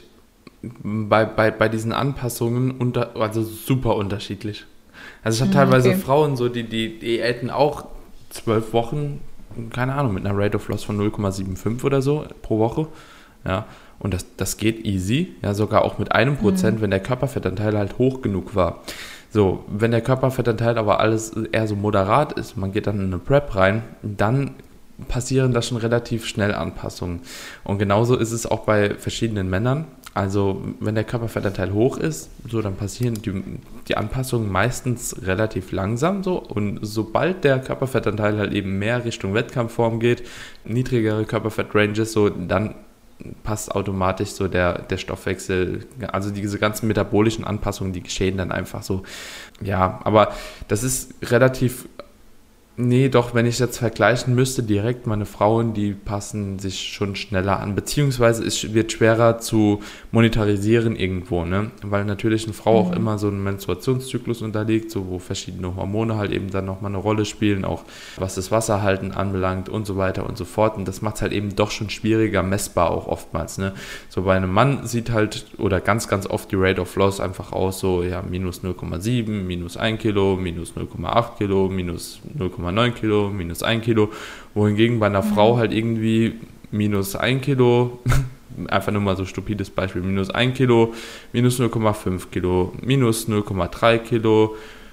bei diesen Anpassungen also super unterschiedlich. Also ich habe teilweise Frauen, so die Diäten auch 12 Wochen, keine Ahnung, mit einer Rate of Loss von 0,75 oder so pro Woche. Ja, und das geht easy, ja, sogar auch mit 1%, wenn der Körperfettanteil halt hoch genug war. So, wenn der Körperfettanteil aber alles eher so moderat ist, man geht dann in eine Prep rein, dann passieren da schon relativ schnell Anpassungen. Und genauso ist es auch bei verschiedenen Männern. Also wenn der Körperfettanteil hoch ist, so dann passieren die Anpassungen meistens relativ langsam so. Und sobald der Körperfettanteil halt eben mehr Richtung Wettkampfform geht, niedrigere Körperfettranges, so dann passt automatisch so der Stoffwechsel, also diese ganzen metabolischen Anpassungen, die geschehen dann einfach so. Ja, aber das ist relativ... Nee, doch, wenn ich jetzt vergleichen müsste, direkt meine Frauen, die passen sich schon schneller an, beziehungsweise es wird schwerer zu monetarisieren irgendwo, ne? Weil natürlich eine Frau auch immer so einen Menstruationszyklus unterliegt, so wo verschiedene Hormone halt eben dann nochmal eine Rolle spielen, auch was das Wasserhalten anbelangt und so weiter und so fort. Und das macht es halt eben doch schon schwieriger messbar auch oftmals, ne? So bei einem Mann sieht halt, oder ganz, ganz oft die Rate of Loss einfach aus, so ja, minus 0,7, minus 1 Kilo, minus 0,8 Kilo, minus 0,9 Kilo, minus 1 Kilo, wohingegen bei einer Frau halt irgendwie minus 1 Kilo, einfach nur mal so stupides Beispiel, minus 1 Kilo, minus 0,5 Kilo, minus 0,3 Kilo,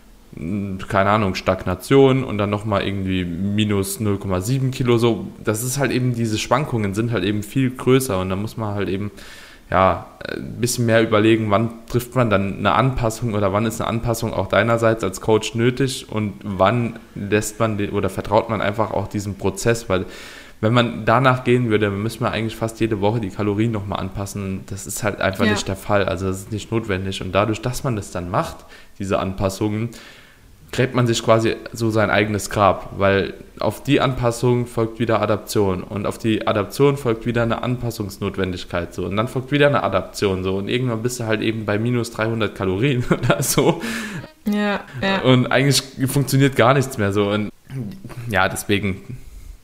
keine Ahnung, Stagnation und dann nochmal irgendwie minus 0,7 Kilo, so, das ist halt eben, diese Schwankungen sind halt eben viel größer und da muss man halt eben ja, ein bisschen mehr überlegen, wann trifft man dann eine Anpassung oder wann ist eine Anpassung auch deinerseits als Coach nötig und wann lässt man oder vertraut man einfach auch diesem Prozess, weil wenn man danach gehen würde, dann müssen wir eigentlich fast jede Woche die Kalorien nochmal anpassen. Das ist halt einfach nicht der Fall, also das ist nicht notwendig und dadurch, dass man das dann macht, diese Anpassungen, gräbt man sich quasi so sein eigenes Grab, weil auf die Anpassung folgt wieder Adaption und auf die Adaption folgt wieder eine Anpassungsnotwendigkeit so und dann folgt wieder eine Adaption so und irgendwann bist du halt eben bei minus 300 Kalorien oder so. Ja. Und eigentlich funktioniert gar nichts mehr so und ja, deswegen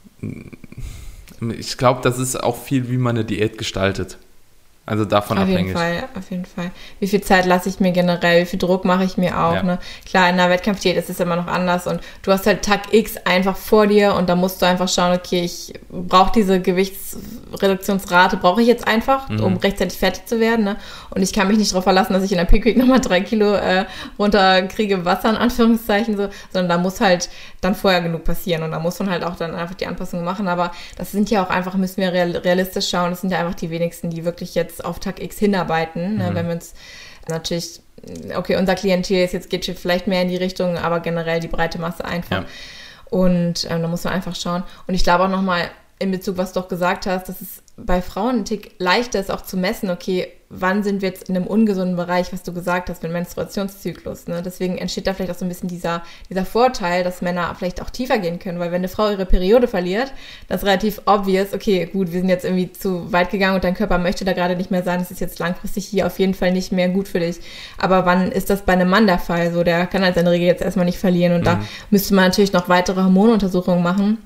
ich glaube, das ist auch viel, wie man eine Diät gestaltet. Also davon abhängig. Auf jeden Fall. Wie viel Zeit lasse ich mir generell, wie viel Druck mache ich mir auch, ne? Klar, in einer Wettkampfdiät ist es immer noch anders und du hast halt Tag X einfach vor dir und da musst du einfach schauen, okay, ich brauche diese Gewichtsreduktionsrate, brauche ich jetzt einfach, um rechtzeitig fertig zu werden, ne? Und ich kann mich nicht darauf verlassen, dass ich in der Peak Week nochmal 3 Kilo runterkriege, Wasser in Anführungszeichen so, sondern da muss halt dann vorher genug passieren und da muss man halt auch dann einfach die Anpassungen machen, aber das sind ja auch einfach, müssen wir realistisch schauen, das sind ja einfach die wenigsten, die wirklich jetzt auf Tag X hinarbeiten, ne? Wenn wir uns natürlich, okay, unser Klientel geht vielleicht mehr in die Richtung, aber generell die breite Masse einfach. Ja. Und da muss man einfach schauen. Und ich glaube auch nochmal in Bezug, was du doch gesagt hast, dass es bei Frauen ein Tick leichter ist auch zu messen, okay, wann sind wir jetzt in einem ungesunden Bereich, was du gesagt hast, mit Menstruationszyklus, ne? Deswegen entsteht da vielleicht auch so ein bisschen dieser Vorteil, dass Männer vielleicht auch tiefer gehen können, weil wenn eine Frau ihre Periode verliert, das ist relativ obvious, okay, gut, wir sind jetzt irgendwie zu weit gegangen und dein Körper möchte da gerade nicht mehr sein, das ist jetzt langfristig hier auf jeden Fall nicht mehr gut für dich. Aber wann ist das bei einem Mann der Fall? So, der kann halt seine Regel jetzt erstmal nicht verlieren und da müsste man natürlich noch weitere Hormonuntersuchungen machen.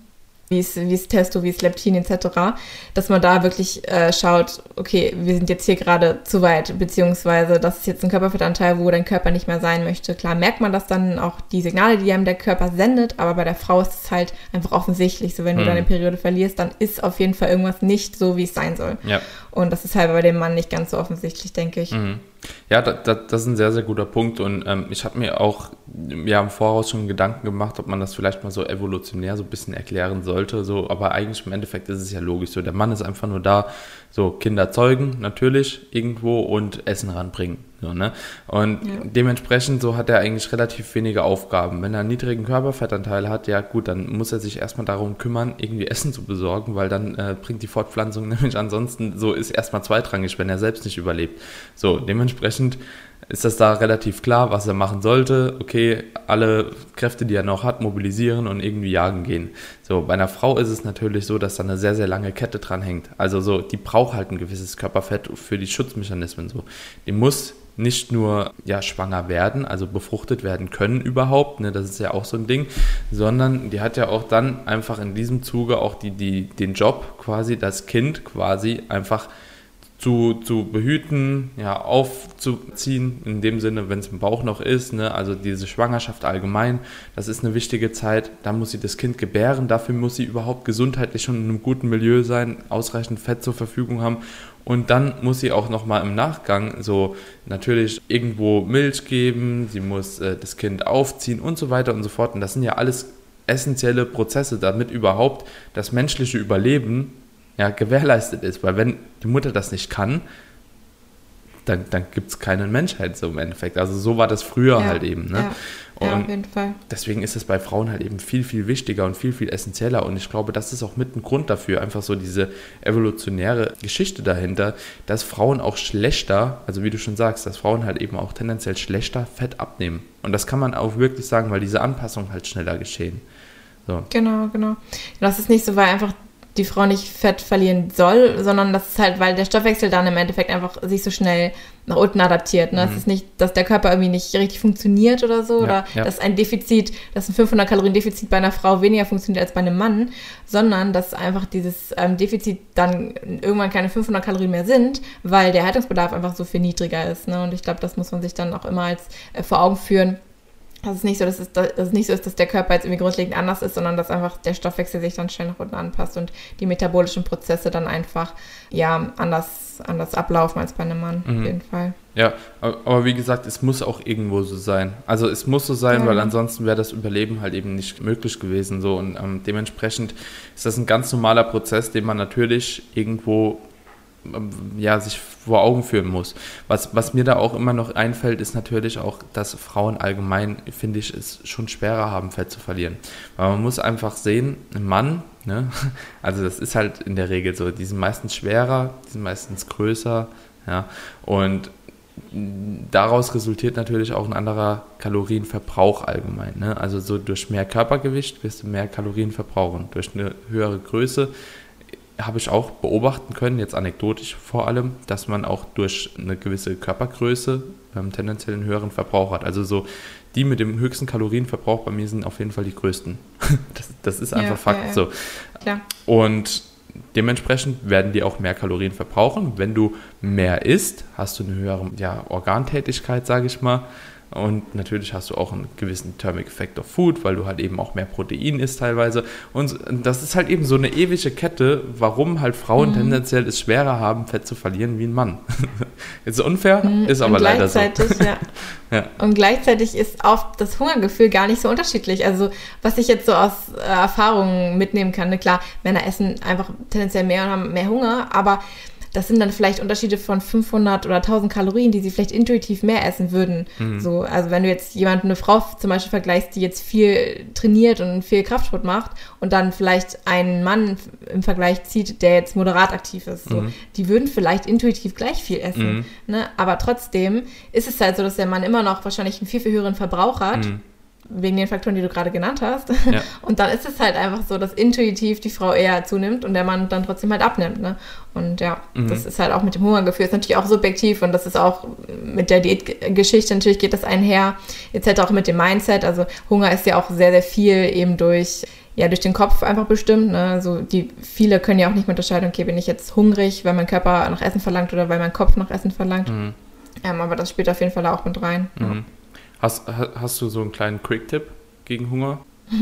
wie ist Testo, wie ist Leptin etc., dass man da wirklich schaut, okay, wir sind jetzt hier gerade zu weit, beziehungsweise das ist jetzt ein Körperfettanteil, wo dein Körper nicht mehr sein möchte. Klar merkt man das dann auch, die Signale, die einem der Körper sendet, aber bei der Frau ist es halt einfach offensichtlich, so wenn du deine Periode verlierst, dann ist auf jeden Fall irgendwas nicht so, wie es sein soll. Ja. Und das ist halt bei dem Mann nicht ganz so offensichtlich, denke ich. Ja, das ist ein sehr, sehr guter Punkt und ich habe mir auch im Voraus schon Gedanken gemacht, ob man das vielleicht mal so evolutionär so ein bisschen erklären sollte, so, aber eigentlich im Endeffekt ist es ja logisch so, der Mann ist einfach nur da, so Kinder zeugen natürlich irgendwo und Essen ranbringen, so, ne? Und dementsprechend so hat er eigentlich relativ wenige Aufgaben. Wenn er einen niedrigen Körperfettanteil hat, ja gut, dann muss er sich erstmal darum kümmern, irgendwie Essen zu besorgen, weil dann bringt die Fortpflanzung nämlich ansonsten so, ist erstmal zweitrangig, wenn er selbst nicht überlebt. So, dementsprechend ist das da relativ klar, was er machen sollte. Okay, alle Kräfte, die er noch hat, mobilisieren und irgendwie jagen gehen. So, bei einer Frau ist es natürlich so, dass da eine sehr, sehr lange Kette dran hängt. Also so, die braucht halt ein gewisses Körperfett für die Schutzmechanismen. So, die muss nicht nur schwanger werden, also befruchtet werden können überhaupt, ne, das ist ja auch so ein Ding, sondern die hat ja auch dann einfach in diesem Zuge auch den Job quasi, das Kind quasi einfach zu behüten, aufzuziehen, in dem Sinne, wenn es im Bauch noch ist, ne, also diese Schwangerschaft allgemein, das ist eine wichtige Zeit, da muss sie das Kind gebären, dafür muss sie überhaupt gesundheitlich schon in einem guten Milieu sein, ausreichend Fett zur Verfügung haben und dann muss sie auch nochmal im Nachgang so natürlich irgendwo Milch geben, sie muss das Kind aufziehen und so weiter und so fort und das sind ja alles essentielle Prozesse, damit überhaupt das menschliche Überleben gewährleistet ist, weil wenn die Mutter das nicht kann, dann gibt es keine Menschheit so im Endeffekt. Also so war das früher halt eben. Ne? Und auf jeden Fall. Deswegen ist es bei Frauen halt eben viel, viel wichtiger und viel, viel essentieller und ich glaube, das ist auch mit ein Grund dafür, einfach so diese evolutionäre Geschichte dahinter, dass Frauen auch schlechter, also wie du schon sagst, dass Frauen halt eben auch tendenziell schlechter Fett abnehmen. Und das kann man auch wirklich sagen, weil diese Anpassungen halt schneller geschehen. So. Genau. Das ist nicht so, weil einfach die Frau nicht Fett verlieren soll, sondern das ist halt, weil der Stoffwechsel dann im Endeffekt einfach sich so schnell nach unten adaptiert. Ne? Es ist nicht, dass der Körper irgendwie nicht richtig funktioniert oder so, oder dass ein 500 Kalorien Defizit bei einer Frau weniger funktioniert als bei einem Mann, sondern dass einfach dieses Defizit dann irgendwann keine 500 Kalorien mehr sind, weil der Erhaltungsbedarf einfach so viel niedriger ist. Ne? Und ich glaube, das muss man sich dann auch immer als vor Augen führen. Dass es nicht so ist, dass der Körper jetzt irgendwie grundlegend anders ist, sondern dass einfach der Stoffwechsel sich dann schnell nach unten anpasst und die metabolischen Prozesse dann einfach anders ablaufen als bei einem Mann, auf jeden Fall. Ja, aber wie gesagt, es muss auch irgendwo so sein. Also es muss so sein, weil ansonsten wäre das Überleben halt eben nicht möglich gewesen. So. Und dementsprechend ist das ein ganz normaler Prozess, den man natürlich irgendwo sich vor Augen führen muss. Was mir da auch immer noch einfällt, ist natürlich auch, dass Frauen allgemein, finde ich, es schon schwerer haben, Fett zu verlieren. Weil man muss einfach sehen, ein Mann, ne, also das ist halt in der Regel so, die sind meistens schwerer, die sind meistens größer, ja, und daraus resultiert natürlich auch ein anderer Kalorienverbrauch allgemein, ne? Also so durch mehr Körpergewicht wirst du mehr Kalorien verbrauchen. Durch eine höhere Größe habe ich auch beobachten können, jetzt anekdotisch vor allem, dass man auch durch eine gewisse Körpergröße tendenziell einen höheren Verbrauch hat. Also so die mit dem höchsten Kalorienverbrauch bei mir sind auf jeden Fall die größten. Das ist einfach Fakt so. Klar. Und dementsprechend werden die auch mehr Kalorien verbrauchen. Wenn du mehr isst, hast du eine höhere Organtätigkeit, sage ich mal. Und natürlich hast du auch einen gewissen Thermic Effect of Food, weil du halt eben auch mehr Protein isst teilweise. Und das ist halt eben so eine ewige Kette, warum halt Frauen tendenziell es schwerer haben, Fett zu verlieren wie ein Mann. Ist unfair, ist aber leider so. Und gleichzeitig ist auch das Hungergefühl gar nicht so unterschiedlich. Also was ich jetzt so aus Erfahrungen mitnehmen kann, ne, klar, Männer essen einfach tendenziell mehr und haben mehr Hunger, aber das sind dann vielleicht Unterschiede von 500 oder 1000 Kalorien, die sie vielleicht intuitiv mehr essen würden. So, also wenn du jetzt eine Frau zum Beispiel vergleichst, die jetzt viel trainiert und viel Kraftsport macht und dann vielleicht einen Mann im Vergleich zieht, der jetzt moderat aktiv ist, so, die würden vielleicht intuitiv gleich viel essen. Ne? Aber trotzdem ist es halt so, dass der Mann immer noch wahrscheinlich einen viel, viel höheren Verbrauch hat. Wegen den Faktoren, die du gerade genannt hast. Ja. Und dann ist es halt einfach so, dass intuitiv die Frau eher zunimmt und der Mann dann trotzdem halt abnimmt. Ne? Und das ist halt auch mit dem Hungergefühl, ist natürlich auch subjektiv und das ist auch mit der Diätgeschichte, natürlich geht das einher, etc. auch mit dem Mindset. Also Hunger ist ja auch sehr, sehr viel eben durch ja durch den Kopf einfach bestimmt. Ne? Also viele können ja auch nicht mehr unterscheiden, okay, bin ich jetzt hungrig, weil mein Körper nach Essen verlangt oder weil mein Kopf nach Essen verlangt. Aber das spielt auf jeden Fall auch mit rein. Ja. Hast du so einen kleinen Quick-Tipp gegen Hunger?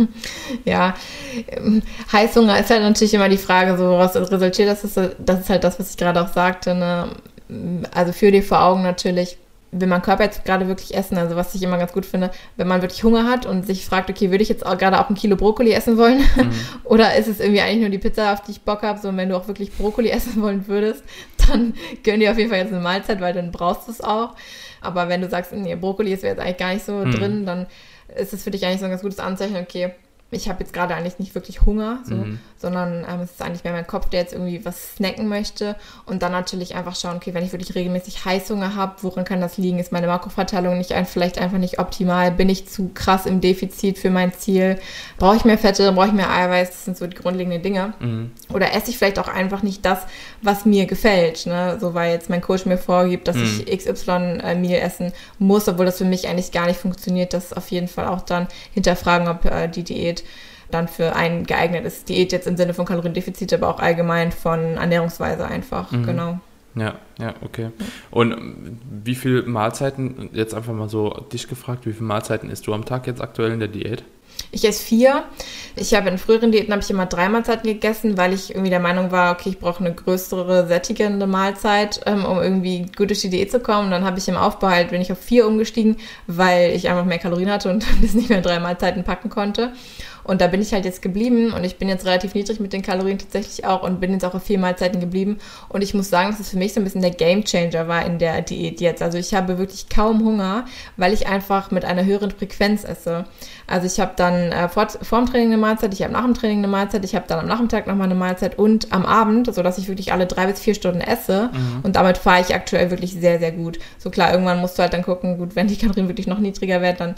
Ja, Heißhunger ist halt natürlich immer die Frage, so woraus resultiert das ist halt das, was ich gerade auch sagte, ne? Also für die vor Augen natürlich, will mein Körper jetzt gerade wirklich essen, also was ich immer ganz gut finde, wenn man wirklich Hunger hat und sich fragt, okay, würde ich jetzt auch gerade auch 1 Kilo Brokkoli essen wollen oder ist es irgendwie eigentlich nur die Pizza, auf die ich Bock habe, so und wenn du auch wirklich Brokkoli essen wollen würdest, dann gönn dir auf jeden Fall jetzt eine Mahlzeit, weil dann brauchst du es auch, aber wenn du sagst, nee, Brokkoli ist jetzt eigentlich gar nicht so drin, dann ist es für dich eigentlich so ein ganz gutes Anzeichen, okay, ich habe jetzt gerade eigentlich nicht wirklich Hunger, sondern es ist eigentlich mehr mein Kopf, der jetzt irgendwie was snacken möchte und dann natürlich einfach schauen, okay, wenn ich wirklich regelmäßig Heißhunger habe, woran kann das liegen? Ist meine Makroverteilung vielleicht einfach nicht optimal? Bin ich zu krass im Defizit für mein Ziel? Brauche ich mehr Fette? Brauche ich mehr Eiweiß? Das sind so die grundlegenden Dinge. Oder esse ich vielleicht auch einfach nicht das, was mir gefällt, ne? So, weil jetzt mein Coach mir vorgibt, dass ich XY-Meal essen muss, obwohl das für mich eigentlich gar nicht funktioniert. Das auf jeden Fall auch dann hinterfragen, ob die Diät dann für einen geeignet ist. Diät jetzt im Sinne von Kaloriendefizit, aber auch allgemein von Ernährungsweise einfach, genau. Ja, okay. Und wie viele Mahlzeiten, jetzt einfach mal so dich gefragt, wie viele Mahlzeiten isst du am Tag jetzt aktuell in der Diät? Ich esse 4. Ich habe in früheren Diäten immer 3 Mahlzeiten gegessen, weil ich irgendwie der Meinung war, okay, ich brauche eine größere, sättigende Mahlzeit, um irgendwie gut durch die Diät zu kommen. Und dann habe ich im Aufbau bin ich auf 4 umgestiegen, weil ich einfach mehr Kalorien hatte und das nicht mehr 3 Mahlzeiten packen konnte. Und da bin ich halt jetzt geblieben und ich bin jetzt relativ niedrig mit den Kalorien tatsächlich auch und bin jetzt auch auf 4 Mahlzeiten geblieben. Und ich muss sagen, dass es für mich so ein bisschen der Gamechanger war in der Diät jetzt. Also ich habe wirklich kaum Hunger, weil ich einfach mit einer höheren Frequenz esse. Also ich habe dann vor dem Training eine Mahlzeit, ich habe nach dem Training eine Mahlzeit, ich habe dann am Nachmittag nochmal eine Mahlzeit und am Abend, sodass ich wirklich alle 3 bis 4 Stunden esse. Und damit fahre ich aktuell wirklich sehr, sehr gut. So klar, irgendwann musst du halt dann gucken, gut, wenn die Kalorien wirklich noch niedriger werden, dann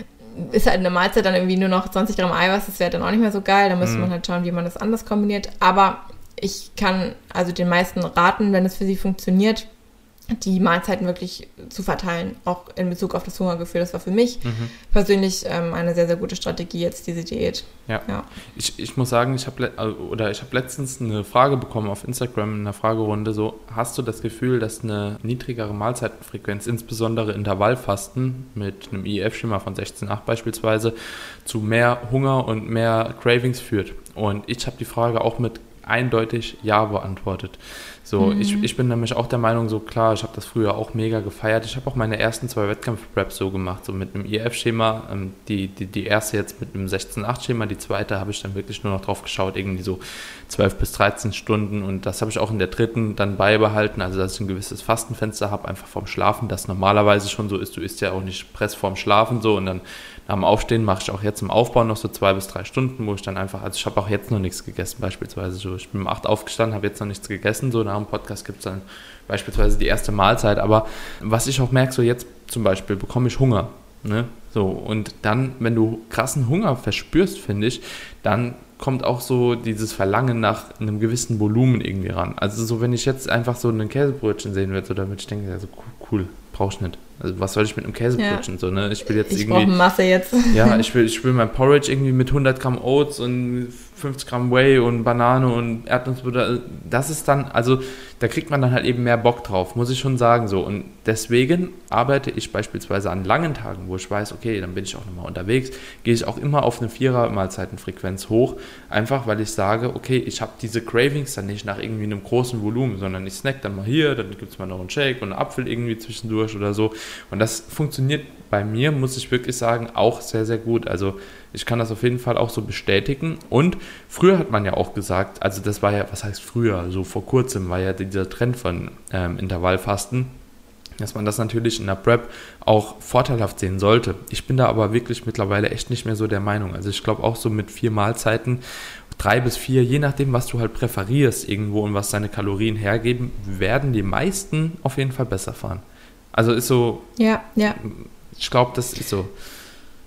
ist halt eine Mahlzeit dann irgendwie nur noch 20 Gramm Eiweiß, das wäre dann auch nicht mehr so geil, da müsste man halt schauen, wie man das anders kombiniert, aber ich kann also den meisten raten, wenn es für sie funktioniert, die Mahlzeiten wirklich zu verteilen, auch in Bezug auf das Hungergefühl. Das war für mich persönlich eine sehr, sehr gute Strategie jetzt, diese Diät. Ja. Ich muss sagen, ich habe letztens eine Frage bekommen auf Instagram in einer Fragerunde, so, hast du das Gefühl, dass eine niedrigere Mahlzeitenfrequenz, insbesondere Intervallfasten mit einem IF-Schema von 16,8 beispielsweise, zu mehr Hunger und mehr Cravings führt? Und ich habe die Frage auch mit eindeutig Ja beantwortet. So, ich bin nämlich auch der Meinung, so klar, ich habe das früher auch mega gefeiert. Ich habe auch meine ersten 2 Wettkampf-Preps so gemacht, so mit einem IF-Schema. Die erste jetzt mit einem 16-8-Schema, die zweite habe ich dann wirklich nur noch drauf geschaut, irgendwie so 12 bis 13 Stunden. Und das habe ich auch in der dritten dann beibehalten, also dass ich ein gewisses Fastenfenster habe, einfach vorm Schlafen, das normalerweise schon so ist. Du isst ja auch nicht Press vorm Schlafen so und dann nach dem Aufstehen mache ich auch jetzt im Aufbau noch so 2 bis 3 Stunden, wo ich dann einfach, also ich habe auch jetzt noch nichts gegessen beispielsweise. So, ich bin um 8 aufgestanden, habe jetzt noch nichts gegessen, so nach dem Podcast gibt es dann beispielsweise die erste Mahlzeit, aber was ich auch merke, so jetzt zum Beispiel bekomme ich Hunger, ne? So, und dann, wenn du krassen Hunger verspürst, finde ich, dann kommt auch so dieses Verlangen nach einem gewissen Volumen irgendwie ran. Also so, wenn ich jetzt einfach so ein Käsebrötchen sehen würde, so damit ich denke, also cool, brauche ich nicht. Also was soll ich mit einem Käsebrötchen so, ne? Ich will jetzt irgendwie... Ich brauche Masse jetzt. Ja, ich will mein Porridge irgendwie mit 100 Gramm Oats und 50 Gramm Whey und Banane und Erdnussbutter. Das ist dann, also da kriegt man dann halt eben mehr Bock drauf, muss ich schon sagen so. Und deswegen arbeite ich beispielsweise an langen Tagen, wo ich weiß, okay, dann bin ich auch nochmal unterwegs, gehe ich auch immer auf eine 4er-Mahlzeitenfrequenz hoch, einfach weil ich sage, okay, ich habe diese Cravings dann nicht nach irgendwie einem großen Volumen, sondern ich snack dann mal hier, dann gibt es mal noch einen Shake und einen Apfel irgendwie zwischendurch oder so. Und das funktioniert bei mir, muss ich wirklich sagen, auch sehr, sehr gut. Also ich kann das auf jeden Fall auch so bestätigen. Und früher hat man ja auch gesagt, also das war ja, was heißt früher, so vor kurzem war ja dieser Trend von Intervallfasten, dass man das natürlich in der Prep auch vorteilhaft sehen sollte. Ich bin da aber wirklich mittlerweile echt nicht mehr so der Meinung. Also ich glaube auch so mit 4 Mahlzeiten, 3 bis 4, je nachdem, was du halt präferierst irgendwo und was deine Kalorien hergeben, werden die meisten auf jeden Fall besser fahren. Also ist so, Ja. ich glaube, das ist so. Ja.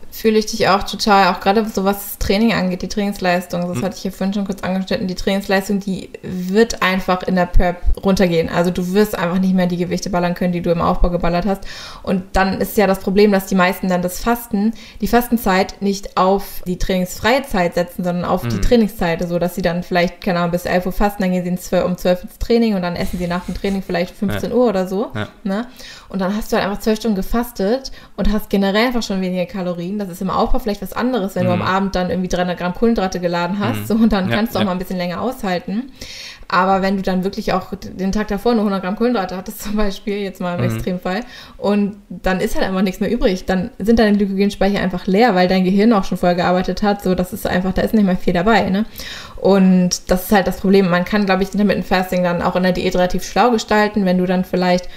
fühle ich dich auch total, auch gerade so was das Training angeht, die Trainingsleistung, das hatte ich ja vorhin schon kurz angeschnitten, die Trainingsleistung, die wird einfach in der Prep runtergehen. Also du wirst einfach nicht mehr die Gewichte ballern können, die du im Aufbau geballert hast. Und dann ist ja das Problem, dass die meisten dann die Fastenzeit nicht auf die trainingsfreie Zeit setzen, sondern auf die Trainingszeit, so dass sie dann vielleicht, keine Ahnung, bis 11 Uhr fasten, dann gehen sie um 12 ins Training und dann essen sie nach dem Training vielleicht 15 Uhr oder so. Ja. Ne? Und dann hast du halt einfach 12 Stunden gefastet und hast generell einfach schon weniger Kalorien. Das ist im Aufbau vielleicht was anderes, wenn du am Abend dann irgendwie 300 Gramm Kohlenhydrate geladen hast. So, und dann kannst du auch mal ein bisschen länger aushalten. Aber wenn du dann wirklich auch den Tag davor nur 100 Gramm Kohlenhydrate hattest zum Beispiel, jetzt mal im Extremfall, und dann ist halt einfach nichts mehr übrig, dann sind deine Glykogenspeicher einfach leer, weil dein Gehirn auch schon vorher gearbeitet hat, so, das ist einfach, da ist nicht mehr viel dabei, ne? Und das ist halt das Problem. Man kann, glaube ich, Intermittent Fasting dann auch in der Diät relativ schlau gestalten, wenn du dann vielleicht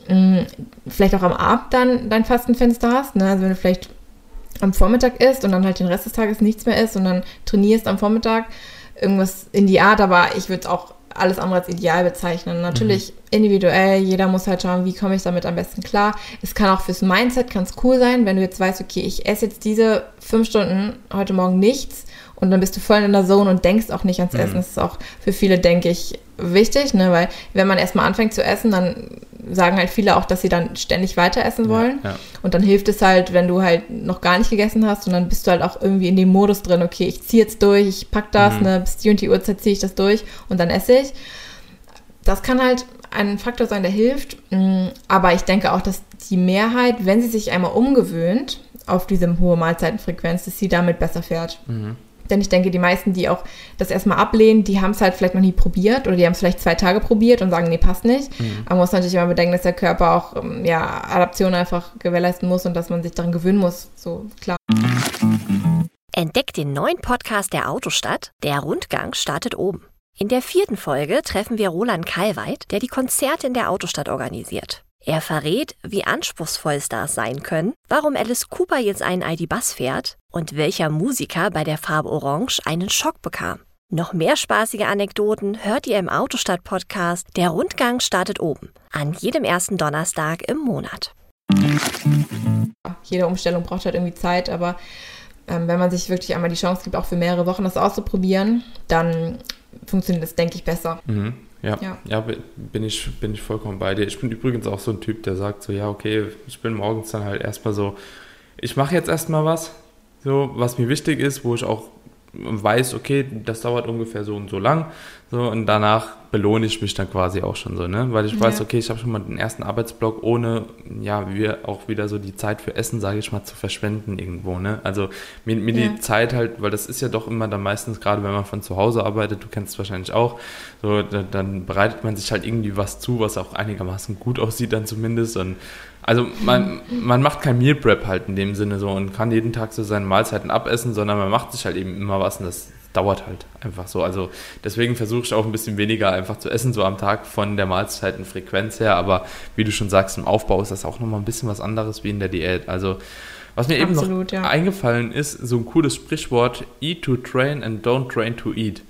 auch am Abend dann dein Fastenfenster hast, ne? Also wenn du vielleicht am Vormittag isst und dann halt den Rest des Tages nichts mehr isst und dann trainierst am Vormittag, irgendwas in die Art, aber ich würde es auch alles andere als ideal bezeichnen. Natürlich individuell, jeder muss halt schauen, wie komme ich damit am besten klar. Es kann auch fürs Mindset ganz cool sein, wenn du jetzt weißt, okay, ich esse jetzt diese 5 Stunden heute Morgen nichts und dann bist du voll in der Zone und denkst auch nicht ans Essen. Das ist auch für viele, denke ich, wichtig, ne? Weil wenn man erstmal anfängt zu essen, dann sagen halt viele auch, dass sie dann ständig weiter essen wollen. Ja. Und dann hilft es halt, wenn du halt noch gar nicht gegessen hast und dann bist du halt auch irgendwie in dem Modus drin, okay, ich ziehe jetzt durch, ich pack das, ne, bis die und die Uhrzeit ziehe ich das durch und dann esse ich. Das kann halt ein Faktor sein, der hilft. Aber ich denke auch, dass die Mehrheit, wenn sie sich einmal umgewöhnt auf diese hohe Mahlzeitenfrequenz, dass sie damit besser fährt. Denn ich denke, die meisten, die auch das erstmal ablehnen, die haben es halt vielleicht noch nie probiert oder die haben es vielleicht 2 Tage probiert und sagen, nee, passt nicht. Aber man muss natürlich immer bedenken, dass der Körper auch Adaption einfach gewährleisten muss und dass man sich daran gewöhnen muss. So, klar. Entdeckt den neuen Podcast der Autostadt. Der Rundgang startet oben. In der 4. Folge treffen wir Roland Kalweit, der die Konzerte in der Autostadt organisiert. Er verrät, wie anspruchsvoll Stars sein können, warum Alice Cooper jetzt einen ID.Buzz fährt und welcher Musiker bei der Farbe Orange einen Schock bekam. Noch mehr spaßige Anekdoten hört ihr im Autostadt-Podcast Der Rundgang startet oben, an jedem ersten Donnerstag im Monat. Jede Umstellung braucht halt irgendwie Zeit, aber wenn man sich wirklich einmal die Chance gibt, auch für mehrere Wochen das auszuprobieren, dann funktioniert das, denke ich, besser. Ja, bin ich vollkommen bei dir. Ich bin übrigens auch so ein Typ, der sagt so, ja, okay, ich bin morgens dann halt erstmal so, ich mache jetzt erstmal was, so, was mir wichtig ist, wo ich auch weiß, okay, das dauert ungefähr so und so lang, so, und danach belohne ich mich dann quasi auch schon so, ne, weil ich weiß, okay, ich habe schon mal den ersten Arbeitsblock, ohne, wir auch wieder so die Zeit für Essen, sage ich mal, zu verschwenden irgendwo, ne, also mir die Zeit halt, weil das ist ja doch immer dann meistens, gerade wenn man von zu Hause arbeitet, du kennst es wahrscheinlich auch, so, dann bereitet man sich halt irgendwie was zu, was auch einigermaßen gut aussieht dann zumindest, und also man macht kein Meal Prep halt in dem Sinne so und kann jeden Tag so seine Mahlzeiten abessen, sondern man macht sich halt eben immer was und das dauert halt einfach so. Also deswegen versuche ich auch ein bisschen weniger einfach zu essen, so am Tag von der Mahlzeitenfrequenz her. Aber wie du schon sagst, im Aufbau ist das auch nochmal ein bisschen was anderes wie in der Diät. Also was mir eben noch eingefallen ist, so ein cooles Sprichwort, eat to train and don't train to eat.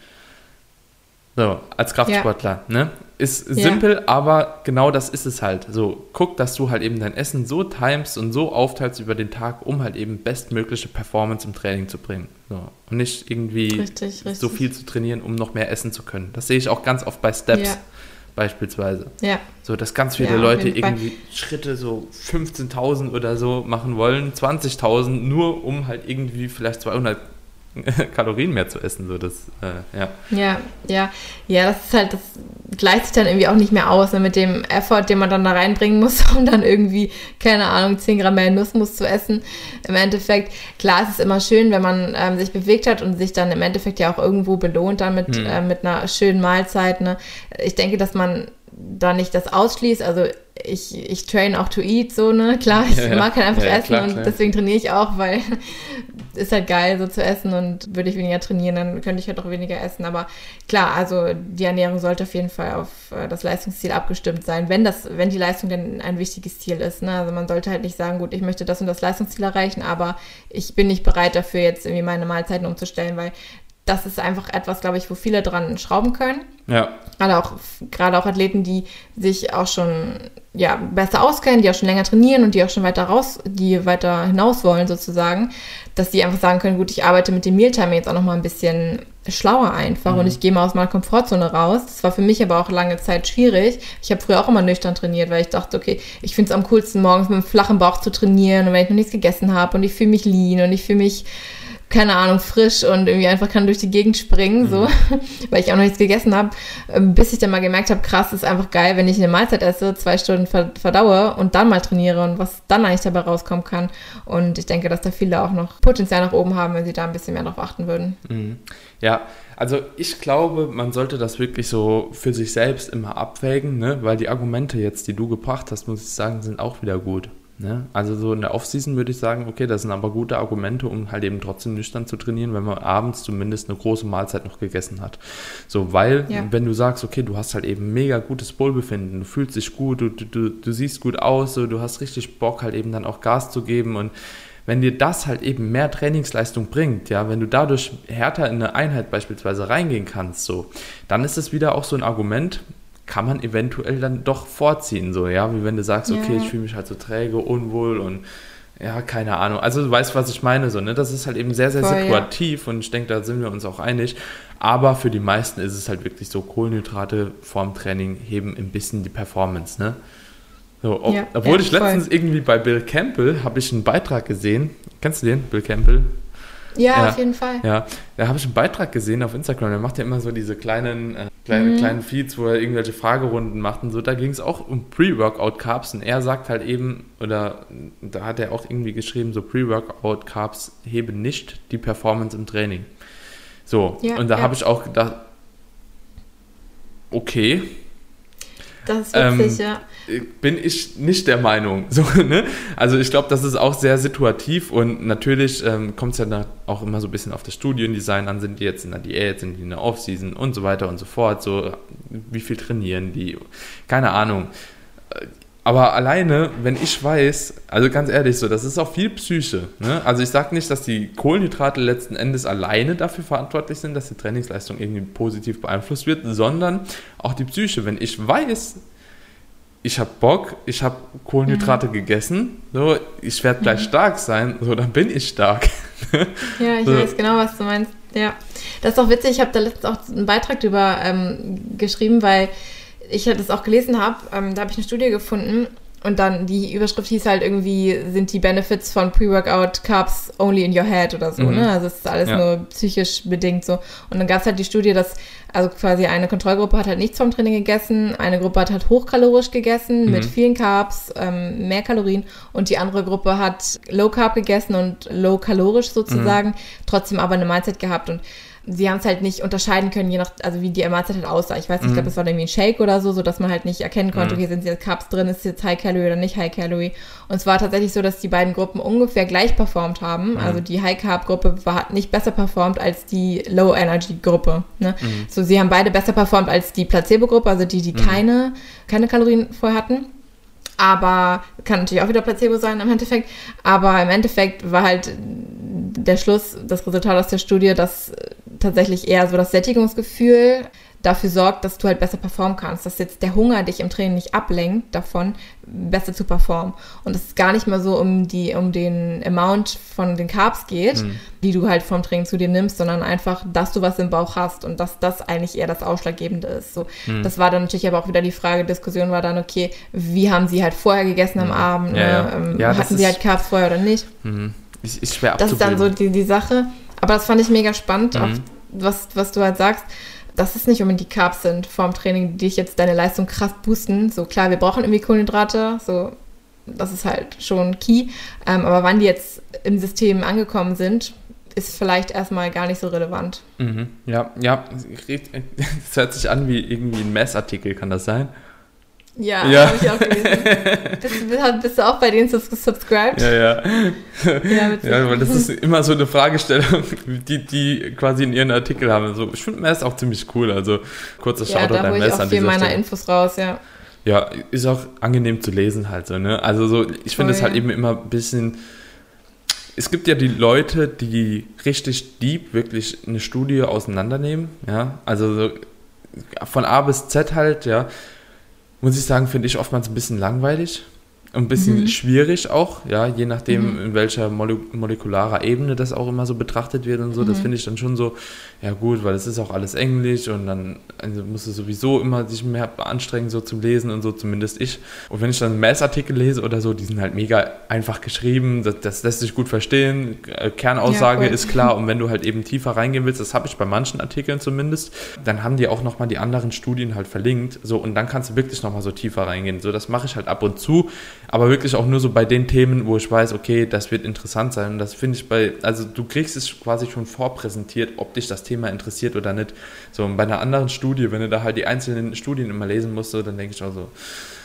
So, als Kraftsportler, ne? Ist simpel, aber genau das ist es halt. So, guck, dass du halt eben dein Essen so timest und so aufteilst über den Tag, um halt eben bestmögliche Performance im Training zu bringen. So. Und nicht irgendwie so viel zu trainieren, um noch mehr essen zu können. Das sehe ich auch ganz oft bei Steps beispielsweise. Ja. So, dass ganz viele Leute irgendwie Schritte so 15.000 oder so machen wollen, 20.000, nur um halt irgendwie vielleicht 200 Kalorien mehr zu essen, so das, Ja, das ist halt, das gleicht sich dann irgendwie auch nicht mehr aus, ne, mit dem Effort, den man dann da reinbringen muss, um dann irgendwie, keine Ahnung, 10 Gramm mehr Nussmus zu essen. Im Endeffekt, klar, es ist immer schön, wenn man sich bewegt hat und sich dann im Endeffekt ja auch irgendwo belohnt dann mit einer schönen Mahlzeit, ne. Ich denke, dass man da nicht das ausschließt, also ich train auch to eat, so, ne, klar, ich mag halt einfach essen klar. Deswegen trainiere ich auch, weil ist halt geil, so zu essen und würde ich weniger trainieren, dann könnte ich halt auch weniger essen, aber klar, also die Ernährung sollte auf jeden Fall auf das Leistungsziel abgestimmt sein, wenn die Leistung denn ein wichtiges Ziel ist, ne, also man sollte halt nicht sagen, gut, ich möchte das und das Leistungsziel erreichen, aber ich bin nicht bereit dafür, jetzt irgendwie meine Mahlzeiten umzustellen, weil das ist einfach etwas, glaube ich, wo viele dran schrauben können. Ja. Gerade auch Athleten, die sich auch schon besser auskennen, die auch schon länger trainieren und die auch schon weiter hinaus wollen sozusagen, dass die einfach sagen können, gut, ich arbeite mit dem Mealtime jetzt auch nochmal ein bisschen schlauer einfach und ich gehe mal aus meiner Komfortzone raus. Das war für mich aber auch lange Zeit schwierig. Ich habe früher auch immer nüchtern trainiert, weil ich dachte, okay, ich finde es am coolsten, morgens mit einem flachen Bauch zu trainieren und wenn ich noch nichts gegessen habe und ich fühle mich lean und ich fühle mich, keine Ahnung, frisch und irgendwie einfach kann durch die Gegend springen, so, weil ich auch noch nichts gegessen habe, bis ich dann mal gemerkt habe, krass, ist einfach geil, wenn ich eine Mahlzeit esse, 2 Stunden verdaue und dann mal trainiere und was dann eigentlich dabei rauskommen kann. Und ich denke, dass da viele auch noch Potenzial nach oben haben, wenn sie da ein bisschen mehr drauf achten würden. Ja, also ich glaube, man sollte das wirklich so für sich selbst immer abwägen, ne? Weil die Argumente jetzt, die du gebracht hast, muss ich sagen, sind auch wieder gut. Ne? Also so in der Offseason würde ich sagen, okay, das sind aber gute Argumente, um halt eben trotzdem nüchtern zu trainieren, wenn man abends zumindest eine große Mahlzeit noch gegessen hat. So, weil, wenn du sagst, okay, du hast halt eben mega gutes Wohlbefinden, du fühlst dich gut, du siehst gut aus, so, du hast richtig Bock halt eben dann auch Gas zu geben und wenn dir das halt eben mehr Trainingsleistung bringt, ja, wenn du dadurch härter in eine Einheit beispielsweise reingehen kannst, so, dann ist es wieder auch so ein Argument, kann man eventuell dann doch vorziehen, so, ja, wie wenn du sagst, okay, ich fühle mich halt so träge, unwohl und ja, keine Ahnung. Also du weißt, was ich meine, so, ne, das ist halt eben sehr, sehr situativ und ich denke, da sind wir uns auch einig, aber für die meisten ist es halt wirklich so, Kohlenhydrate vorm Training heben ein bisschen die Performance, ne. So, obwohl ich letztens irgendwie bei Bill Campbell habe ich einen Beitrag gesehen, kennst du den, Bill Campbell? Ja, auf jeden Fall. Ja, da habe ich einen Beitrag gesehen auf Instagram, der macht ja immer so diese kleinen Feeds, wo er irgendwelche Fragerunden macht und so, da ging es auch um Pre-Workout-Carbs und er sagt halt eben, oder da hat er auch irgendwie geschrieben, so Pre-Workout-Carbs heben nicht die Performance im Training. So, und da habe ich auch gedacht, okay, das ist witzig, ja. Bin ich nicht der Meinung. So, ne? Also ich glaube, das ist auch sehr situativ und natürlich kommt es ja auch immer so ein bisschen auf das Studiendesign an, sind die jetzt in der Diät, sind die in der Offseason und so weiter und so fort, so wie viel trainieren die, keine Ahnung. Aber alleine, wenn ich weiß, also ganz ehrlich, so, das ist auch viel Psyche. Ne? Also ich sage nicht, dass die Kohlenhydrate letzten Endes alleine dafür verantwortlich sind, dass die Trainingsleistung irgendwie positiv beeinflusst wird, sondern auch die Psyche. Wenn ich weiß, ich habe Bock, ich habe Kohlenhydrate gegessen, so, ich werde gleich stark sein, so, dann bin ich stark. Ja, ich weiß genau, was du meinst. Ja, das ist auch witzig, ich habe da letztens auch einen Beitrag drüber geschrieben, weil ich das auch gelesen habe, da habe ich eine Studie gefunden und dann die Überschrift hieß halt irgendwie, sind die Benefits von Pre-Workout Carbs only in your head oder so, ne? Also es ist alles nur psychisch bedingt so. Und dann gab es halt die Studie, dass also quasi eine Kontrollgruppe hat halt nichts vom Training gegessen, eine Gruppe hat halt hochkalorisch gegessen mit vielen Carbs, mehr Kalorien und die andere Gruppe hat Low Carb gegessen und low kalorisch sozusagen, trotzdem aber eine Mahlzeit gehabt und sie haben es halt nicht unterscheiden können, je nach, also wie die Mahlzeit halt aussah. Ich weiß nicht, ich glaube, es war irgendwie ein Shake oder so, dass man halt nicht erkennen konnte, okay, sind jetzt Carbs drin, ist jetzt High Calorie oder nicht High Calorie. Und es war tatsächlich so, dass die beiden Gruppen ungefähr gleich performt haben. Also die High Carb Gruppe hat nicht besser performt als die Low Energy Gruppe. Ne? So, sie haben beide besser performt als die Placebo Gruppe, also die keine Kalorien vorher hatten. Aber kann natürlich auch wieder Placebo sein im Endeffekt. Aber im Endeffekt war halt der Schluss, das Resultat aus der Studie, dass tatsächlich eher so das Sättigungsgefühl dafür sorgt, dass du halt besser performen kannst, dass jetzt der Hunger dich im Training nicht ablenkt davon, besser zu performen. Und es ist gar nicht mehr so um den Amount von den Carbs geht, die du halt vom Training zu dir nimmst, sondern einfach, dass du was im Bauch hast und dass das eigentlich eher das Ausschlaggebende ist. So, das war dann natürlich aber auch wieder die Frage, Diskussion war dann, okay, wie haben sie halt vorher gegessen am Abend? Hatten sie halt Carbs vorher oder nicht? Ist schwer abzubilden. Das ist dann so die Sache. Aber das fand ich mega spannend, auch was du halt sagst, dass es nicht unbedingt die Carbs sind vorm Training, die dich jetzt deine Leistung krass boosten. So klar, wir brauchen irgendwie Kohlenhydrate, so das ist halt schon key. Aber wann die jetzt im System angekommen sind, ist vielleicht erstmal gar nicht so relevant. Ja, das hört sich an wie irgendwie ein Messartikel, kann das sein? Ja. Habe ich auch gelesen. Bist du auch bei denen subscribed? Ja, weil das ist immer so eine Fragestellung, die quasi in ihren Artikel haben. Also, ich finde Mess auch ziemlich cool. Also kurzer Shoutout an Mess an dieser Stelle. Ja, da hole ich auch viel meiner Infos raus, ja. Ja, ist auch angenehm zu lesen halt so, ne? Also so, ich finde es halt eben immer ein bisschen Es gibt ja die Leute, die richtig deep wirklich eine Studie auseinandernehmen, ja, also so von A bis Z halt, ja, muss ich sagen, finde ich oftmals ein bisschen langweilig. Ein bisschen schwierig auch, ja, je nachdem, in welcher molekularer Ebene das auch immer so betrachtet wird und so. Das finde ich dann schon so, ja gut, weil es ist auch alles Englisch und dann musst du sowieso immer sich mehr anstrengen, so zum Lesen und so, zumindest ich. Und wenn ich dann Mass-Artikel lese oder so, die sind halt mega einfach geschrieben, das lässt sich gut verstehen, Kernaussage ist klar, und wenn du halt eben tiefer reingehen willst, das habe ich bei manchen Artikeln zumindest, dann haben die auch nochmal die anderen Studien halt verlinkt, so, und dann kannst du wirklich nochmal so tiefer reingehen. So, das mache ich halt ab und zu, aber wirklich auch nur so bei den Themen, wo ich weiß, okay, das wird interessant sein. Und das finde ich also du kriegst es quasi schon vorpräsentiert, ob dich das Thema interessiert oder nicht. So, und bei einer anderen Studie, wenn du da halt die einzelnen Studien immer lesen musst, so, dann denke ich auch so,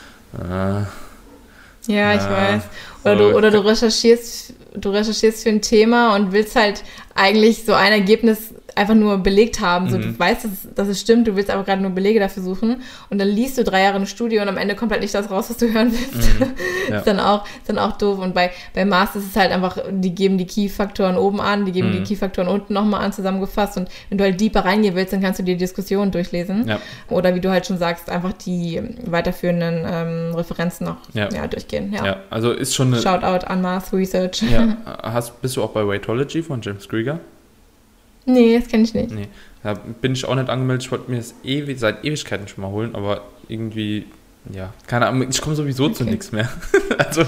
ich weiß. Oder du recherchierst für ein Thema und willst halt eigentlich so ein Ergebnis einfach nur belegt haben. So, du weißt, dass es stimmt, du willst aber gerade nur Belege dafür suchen, und dann liest du 3 Jahre eine Studie und am Ende kommt halt nicht das raus, was du hören willst. Ist dann auch doof. Und bei Mars ist es halt einfach, die geben die Key-Faktoren oben an, die geben die Key-Faktoren unten nochmal an, zusammengefasst, und wenn du halt deeper reingehen willst, dann kannst du die Diskussion durchlesen. Ja. Oder wie du halt schon sagst, einfach die weiterführenden Referenzen noch durchgehen. Ja, also ist schon eine... Shoutout an Mars Research. Ja. Bist du auch bei Weightology von James Krieger? Nee, das kenne ich nicht. Nee, da bin ich auch nicht angemeldet. Ich wollte mir das seit Ewigkeiten schon mal holen, aber irgendwie, ja, keine Ahnung, ich komme sowieso zu nichts mehr. Also,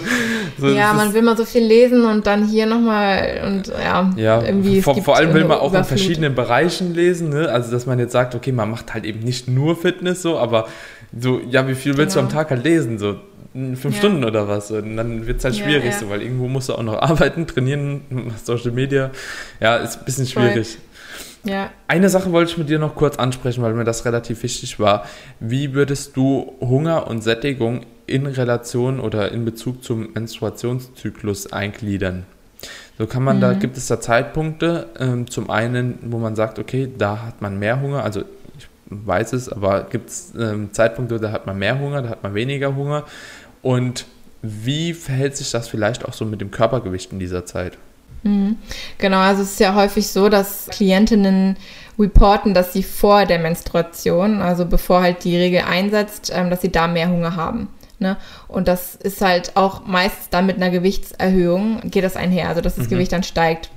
man will mal so viel lesen und dann hier nochmal und irgendwie... Vor allem will man auch in verschiedenen Bereichen lesen, ne? Also, dass man jetzt sagt, okay, man macht halt eben nicht nur Fitness so, aber so, ja, wie viel willst du am Tag halt lesen, so 5 Stunden oder was, und dann wird es halt schwierig, so, weil irgendwo musst du auch noch arbeiten, trainieren, Social Media, ja, ist ein bisschen schwierig. Ja. Eine Sache wollte ich mit dir noch kurz ansprechen, weil mir das relativ wichtig war. Wie würdest du Hunger und Sättigung in Relation oder in Bezug zum Menstruationszyklus eingliedern? So kann man da, gibt es da Zeitpunkte, zum einen, wo man sagt, okay, da hat man mehr Hunger, also ich weiß es, aber gibt es Zeitpunkte, da hat man mehr Hunger, da hat man weniger Hunger, und wie verhält sich das vielleicht auch so mit dem Körpergewicht in dieser Zeit? Genau, also es ist ja häufig so, dass Klientinnen reporten, dass sie vor der Menstruation, also bevor halt die Regel einsetzt, dass sie da mehr Hunger haben. Ne? Und das ist halt auch meist dann mit einer Gewichtserhöhung geht das einher, also dass das Gewicht dann steigt.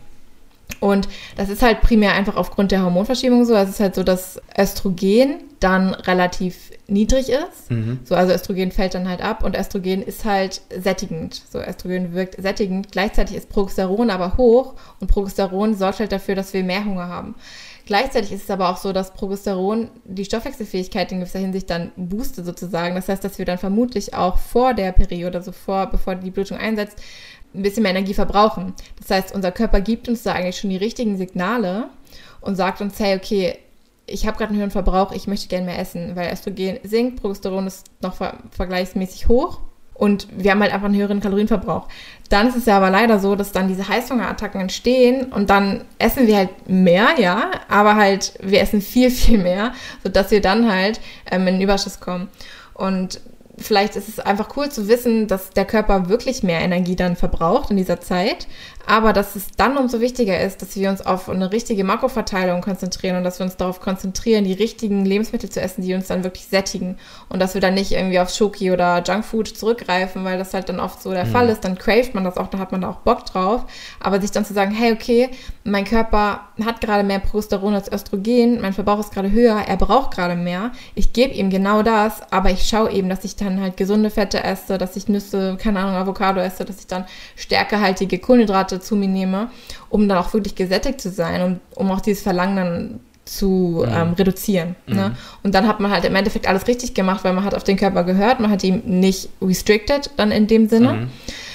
Und das ist halt primär einfach aufgrund der Hormonverschiebung so. Es ist halt so, dass Östrogen dann relativ niedrig ist. So, also Östrogen fällt dann halt ab, und Östrogen ist halt sättigend. So, Östrogen wirkt sättigend. Gleichzeitig ist Progesteron aber hoch, und Progesteron sorgt halt dafür, dass wir mehr Hunger haben. Gleichzeitig ist es aber auch so, dass Progesteron die Stoffwechselfähigkeit in gewisser Hinsicht dann boostet sozusagen. Das heißt, dass wir dann vermutlich auch vor der Periode, also bevor die Blutung einsetzt, ein bisschen mehr Energie verbrauchen. Das heißt, unser Körper gibt uns da eigentlich schon die richtigen Signale und sagt uns, hey, okay, ich habe gerade einen höheren Verbrauch, ich möchte gerne mehr essen, weil Östrogen sinkt, Progesteron ist noch vergleichsmäßig hoch, und wir haben halt einfach einen höheren Kalorienverbrauch. Dann ist es ja aber leider so, dass dann diese Heißhungerattacken entstehen, und dann essen wir halt mehr, ja, aber halt wir essen viel, viel mehr, sodass wir dann halt in den Überschuss kommen. Und vielleicht ist es einfach cool zu wissen, dass der Körper wirklich mehr Energie dann verbraucht in dieser Zeit, aber dass es dann umso wichtiger ist, dass wir uns auf eine richtige Makroverteilung konzentrieren und dass wir uns darauf konzentrieren, die richtigen Lebensmittel zu essen, die uns dann wirklich sättigen, und dass wir dann nicht irgendwie auf Schoki oder Junkfood zurückgreifen, weil das halt dann oft so der Fall ist, dann craved man das auch, da hat man da auch Bock drauf, aber sich dann zu sagen, hey, okay, mein Körper hat gerade mehr Progesteron als Östrogen, mein Verbrauch ist gerade höher, er braucht gerade mehr, ich gebe ihm genau das, aber ich schaue eben, dass ich dann halt gesunde Fette esse, dass ich Nüsse, keine Ahnung, Avocado esse, dass ich dann stärkehaltige Kohlenhydrate zu mir nehme, um dann auch wirklich gesättigt zu sein, um auch dieses Verlangen dann zu reduzieren. Ne? Und dann hat man halt im Endeffekt alles richtig gemacht, weil man hat auf den Körper gehört, man hat ihn nicht restricted dann in dem Sinne,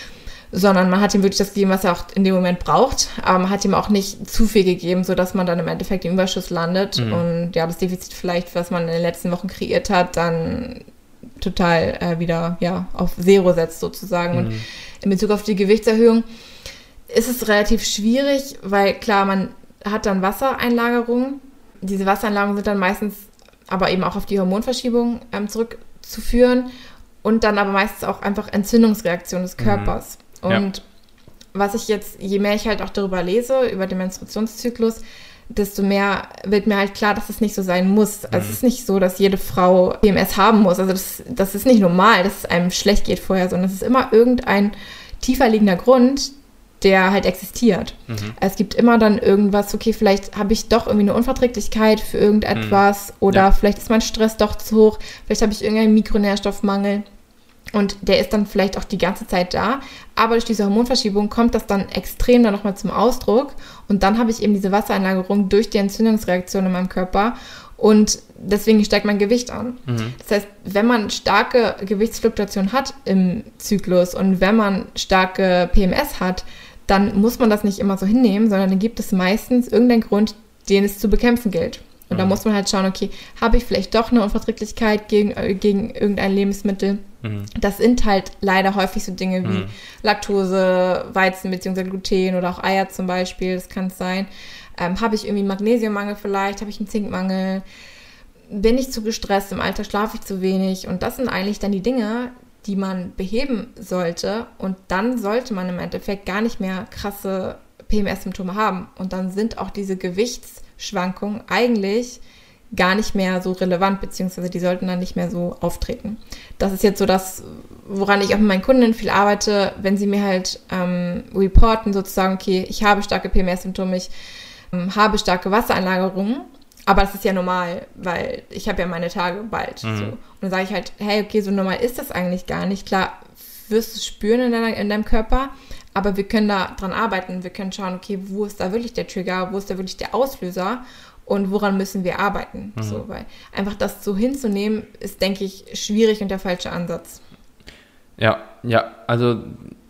sondern man hat ihm wirklich das gegeben, was er auch in dem Moment braucht, aber man hat ihm auch nicht zu viel gegeben, sodass man dann im Endeffekt im Überschuss landet und ja, das Defizit vielleicht, was man in den letzten Wochen kreiert hat, dann total wieder auf Zero setzt sozusagen. Und in Bezug auf die Gewichtserhöhung ist es relativ schwierig, weil klar, man hat dann Wassereinlagerungen. Diese Wassereinlagerungen sind dann meistens aber eben auch auf die Hormonverschiebung zurückzuführen und dann aber meistens auch einfach Entzündungsreaktionen des Körpers. Und was ich jetzt, je mehr ich halt auch darüber lese, über den Menstruationszyklus, desto mehr wird mir halt klar, dass es nicht so sein muss. Also es ist nicht so, dass jede Frau PMS haben muss. Also das ist nicht normal, dass es einem schlecht geht vorher, sondern es ist immer irgendein tiefer liegender Grund, der halt existiert. Es gibt immer dann irgendwas, okay, vielleicht habe ich doch irgendwie eine Unverträglichkeit für irgendetwas oder vielleicht ist mein Stress doch zu hoch, vielleicht habe ich irgendeinen Mikronährstoffmangel. Und der ist dann vielleicht auch die ganze Zeit da. Aber durch diese Hormonverschiebung kommt das dann extrem dann nochmal zum Ausdruck. Und dann habe ich eben diese Wassereinlagerung durch die Entzündungsreaktion in meinem Körper. Und deswegen steigt mein Gewicht an. Das heißt, wenn man starke Gewichtsfluktuation hat im Zyklus und wenn man starke PMS hat, dann muss man das nicht immer so hinnehmen, sondern dann gibt es meistens irgendeinen Grund, den es zu bekämpfen gilt. Und da muss man halt schauen, okay, habe ich vielleicht doch eine Unverträglichkeit gegen irgendein Lebensmittel? Das sind halt leider häufig so Dinge wie Laktose, Weizen bzw. Gluten oder auch Eier zum Beispiel, das kann es sein. Habe ich irgendwie einen Magnesiummangel vielleicht? Habe ich einen Zinkmangel? Bin ich zu gestresst? Im Alltag schlafe ich zu wenig? Und das sind eigentlich dann die Dinge, die man beheben sollte. Und dann sollte man im Endeffekt gar nicht mehr krasse PMS-Symptome haben. Und dann sind auch diese Gewichtsschwankungen eigentlich gar nicht mehr so relevant, beziehungsweise die sollten dann nicht mehr so auftreten. Das ist jetzt so das, woran ich auch mit meinen Kundinnen viel arbeite, wenn sie mir halt reporten, sozusagen, okay, ich habe starke PMS-Symptome, ich habe starke Wassereinlagerungen, aber das ist ja normal, weil ich habe ja meine Tage bald. So. Und dann sage ich halt, hey, okay, so normal ist das eigentlich gar nicht. Klar, wirst du es spüren in deinem Körper, aber wir können da dran arbeiten. Wir können schauen, okay, wo ist da wirklich der Trigger, wo ist da wirklich der Auslöser und woran müssen wir arbeiten. So, weil einfach das so hinzunehmen, ist, denke ich, schwierig und der falsche Ansatz. Ja, also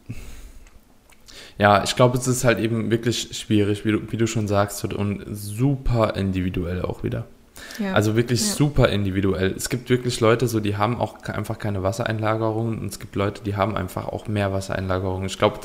ja, ich glaube, es ist halt eben wirklich schwierig, wie du schon sagst, und super individuell auch wieder. Ja. Also wirklich super individuell. Es gibt wirklich Leute, so, die haben auch einfach keine Wassereinlagerungen und es gibt Leute, die haben einfach auch mehr Wassereinlagerungen. Ich glaube,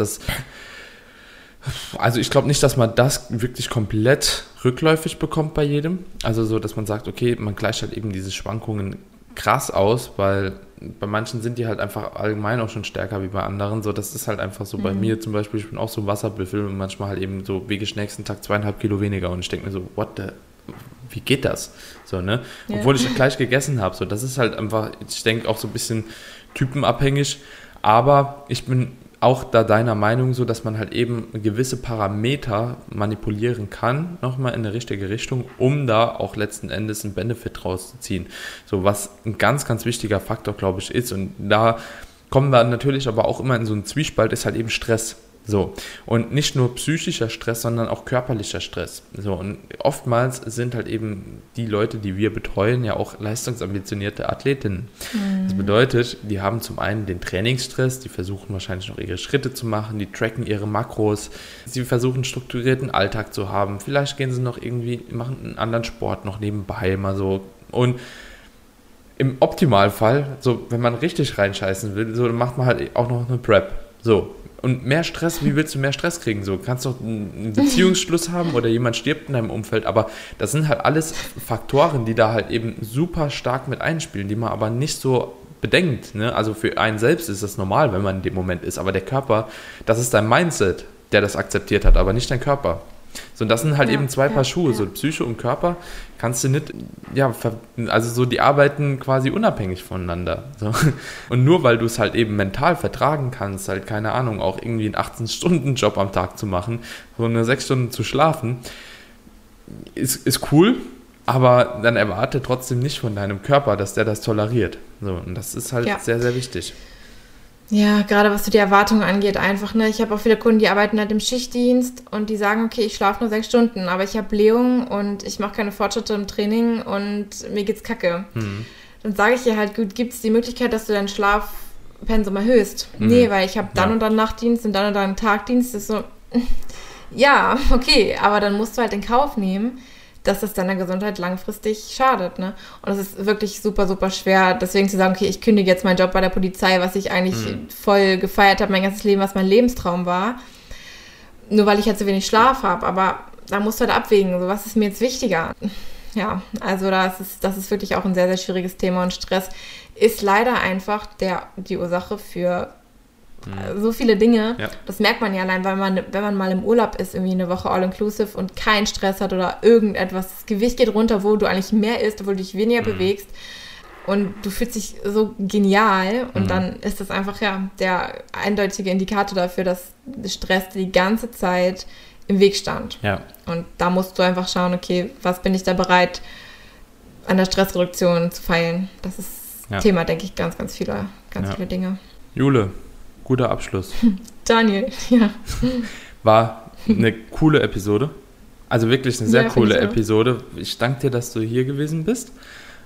nicht, dass man das wirklich komplett rückläufig bekommt bei jedem. Also so, dass man sagt, okay, man gleicht halt eben diese Schwankungen krass aus, weil bei manchen sind die halt einfach allgemein auch schon stärker wie bei anderen. So, das ist halt einfach so bei mir zum Beispiel, ich bin auch so ein Wasserbüffel und manchmal halt eben so wege ich nächsten Tag 2,5 Kilo weniger und ich denke mir so, wie geht das? So, ne? Ja. Obwohl ich gleich gegessen habe. So, das ist halt einfach, ich denke auch so ein bisschen typenabhängig, aber ich bin auch da deiner Meinung so, dass man halt eben gewisse Parameter manipulieren kann, nochmal in eine richtige Richtung, um da auch letzten Endes einen Benefit rauszuziehen. So, was ein ganz, ganz wichtiger Faktor, glaube ich, ist. Und da kommen wir natürlich aber auch immer in so einen Zwiespalt, ist halt eben Stress. So, und nicht nur psychischer Stress, sondern auch körperlicher Stress. So, und oftmals sind halt eben die Leute, die wir betreuen, ja auch leistungsambitionierte Athletinnen. Das bedeutet, die haben zum einen den Trainingsstress, die versuchen wahrscheinlich noch ihre Schritte zu machen, die tracken ihre Makros, sie versuchen einen strukturierten Alltag zu haben, vielleicht gehen sie noch irgendwie, machen einen anderen Sport noch nebenbei mal so. Und im Optimalfall, so, wenn man richtig reinscheißen will, so, dann macht man halt auch noch eine Prep. So. Und mehr Stress, wie willst du mehr Stress kriegen? So, kannst doch einen Beziehungsschluss haben oder jemand stirbt in deinem Umfeld, aber das sind halt alles Faktoren, die da halt eben super stark mit einspielen, die man aber nicht so bedenkt. Ne? Also für einen selbst ist das normal, wenn man in dem Moment ist, aber der Körper, das ist dein Mindset, der das akzeptiert hat, aber nicht dein Körper. So, und das sind halt eben zwei Paar Schuhe, so Psyche und Körper kannst du nicht, also so, die arbeiten quasi unabhängig voneinander. So. Und nur weil du es halt eben mental vertragen kannst, halt, keine Ahnung, auch irgendwie einen 18-Stunden-Job am Tag zu machen, so eine 6 Stunden zu schlafen, ist cool, aber dann erwarte trotzdem nicht von deinem Körper, dass der das toleriert. So, und das ist halt sehr, sehr wichtig. Ja, gerade was so die Erwartungen angeht, einfach, ne? Ich habe auch viele Kunden, die arbeiten halt im Schichtdienst und die sagen, okay, ich schlafe nur 6 Stunden, aber ich habe Blähungen und ich mache keine Fortschritte im Training und mir geht's kacke. Dann sage ich ihr halt, gut, gibt es die Möglichkeit, dass du deinen Schlafpensum erhöhst? Nee, weil ich habe dann und dann Nachtdienst und dann Tagdienst. Das ist so, ja, okay, aber dann musst du halt in Kauf nehmen, dass das deiner Gesundheit langfristig schadet, ne? Und das ist wirklich super, super schwer, deswegen zu sagen, okay, ich kündige jetzt meinen Job bei der Polizei, was ich eigentlich voll gefeiert habe, mein ganzes Leben, was mein Lebenstraum war, nur weil ich halt so wenig Schlaf habe. Aber da musst du halt abwägen, so, was ist mir jetzt wichtiger? Ja, also das ist wirklich auch ein sehr, sehr schwieriges Thema und Stress ist leider einfach die Ursache für so viele Dinge. Ja. Das merkt man ja allein, weil wenn man mal im Urlaub ist, irgendwie eine Woche all-inclusive und keinen Stress hat oder irgendetwas, das Gewicht geht runter, wo du eigentlich mehr isst, obwohl du dich weniger bewegst und du fühlst dich so genial und dann ist das einfach der eindeutige Indikator dafür, dass Stress die ganze Zeit im Weg stand. Ja. Und da musst du einfach schauen, okay, was bin ich da bereit an der Stressreduktion zu feilen. Das ist Thema, denke ich, ganz, ganz viele Dinge. Jule, guter Abschluss. Daniel, ja. War eine coole Episode. Also wirklich eine sehr coole ich auch. Episode. Ich danke dir, dass du hier gewesen bist.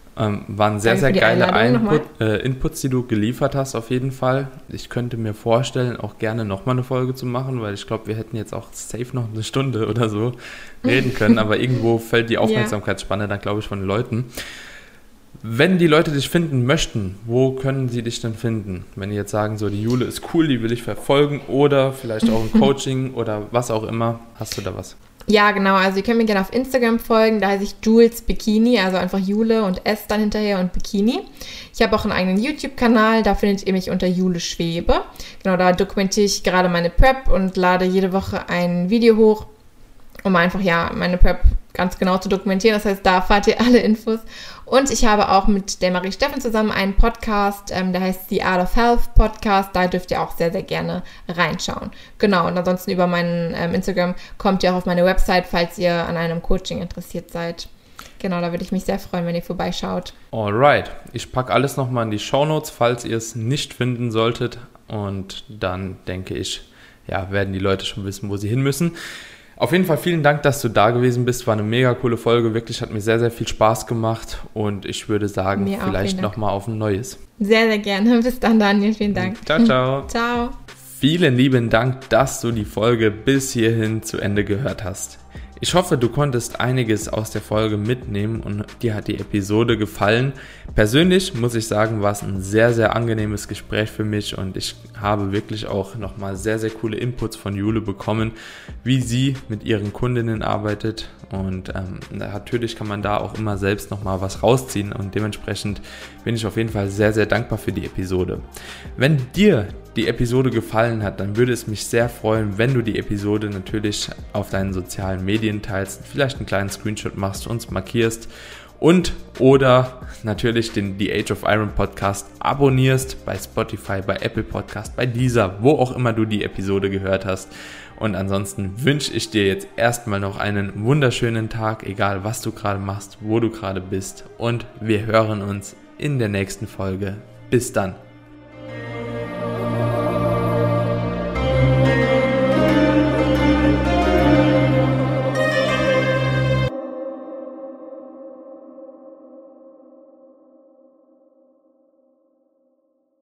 Waren sehr, sehr Danke für die geile Einladung Inputs, die du geliefert hast, auf jeden Fall. Ich könnte mir vorstellen, auch gerne nochmal eine Folge zu machen, weil ich glaube, wir hätten jetzt auch safe noch eine Stunde oder so reden können, aber irgendwo fällt die Aufmerksamkeitsspanne dann, glaube ich, von den Leuten. Wenn die Leute dich finden möchten, wo können sie dich denn finden? Wenn die jetzt sagen, so die Jule ist cool, die will ich verfolgen oder vielleicht auch ein Coaching oder was auch immer, hast du da was? Ja, genau. Also ihr könnt mir gerne auf Instagram folgen. Da heiße ich Jules Bikini, also einfach Jule und S dann hinterher und Bikini. Ich habe auch einen eigenen YouTube-Kanal. Da findet ihr mich unter Jule Schwebe. Genau, da dokumentiere ich gerade meine Prep und lade jede Woche ein Video hoch, um einfach meine Prep ganz genau zu dokumentieren. Das heißt, da erfahrt ihr alle Infos. Und ich habe auch mit der Marie Steffen zusammen einen Podcast, der heißt The Art of Health Podcast. Da dürft ihr auch sehr, sehr gerne reinschauen. Genau, und ansonsten über meinen Instagram kommt ihr auch auf meine Website, falls ihr an einem Coaching interessiert seid. Genau, da würde ich mich sehr freuen, wenn ihr vorbeischaut. Alright, ich packe alles nochmal in die Shownotes, falls ihr es nicht finden solltet. Und dann denke ich, werden die Leute schon wissen, wo sie hin müssen. Auf jeden Fall vielen Dank, dass du da gewesen bist. War eine mega coole Folge. Wirklich hat mir sehr, sehr viel Spaß gemacht. Und ich würde sagen, vielleicht nochmal auf ein neues. Sehr, sehr gerne. Bis dann, Daniel. Vielen Dank. Ciao, ciao. Ciao. Vielen lieben Dank, dass du die Folge bis hierhin zu Ende gehört hast. Ich hoffe, du konntest einiges aus der Folge mitnehmen und dir hat die Episode gefallen. Persönlich muss ich sagen, war es ein sehr, sehr angenehmes Gespräch für mich und ich habe wirklich auch nochmal sehr, sehr coole Inputs von Jule bekommen, wie sie mit ihren Kundinnen arbeitet und natürlich kann man da auch immer selbst nochmal was rausziehen und dementsprechend bin ich auf jeden Fall sehr, sehr dankbar für die Episode. Wenn dir die Episode gefallen hat, dann würde es mich sehr freuen, wenn du die Episode natürlich auf deinen sozialen Medien teilst, vielleicht einen kleinen Screenshot machst, uns markierst und oder natürlich den The Age of Iron Podcast abonnierst bei Spotify, bei Apple Podcast, bei Deezer, wo auch immer du die Episode gehört hast. Und ansonsten wünsche ich dir jetzt erstmal noch einen wunderschönen Tag, egal was du gerade machst, wo du gerade bist und wir hören uns in der nächsten Folge. Bis dann.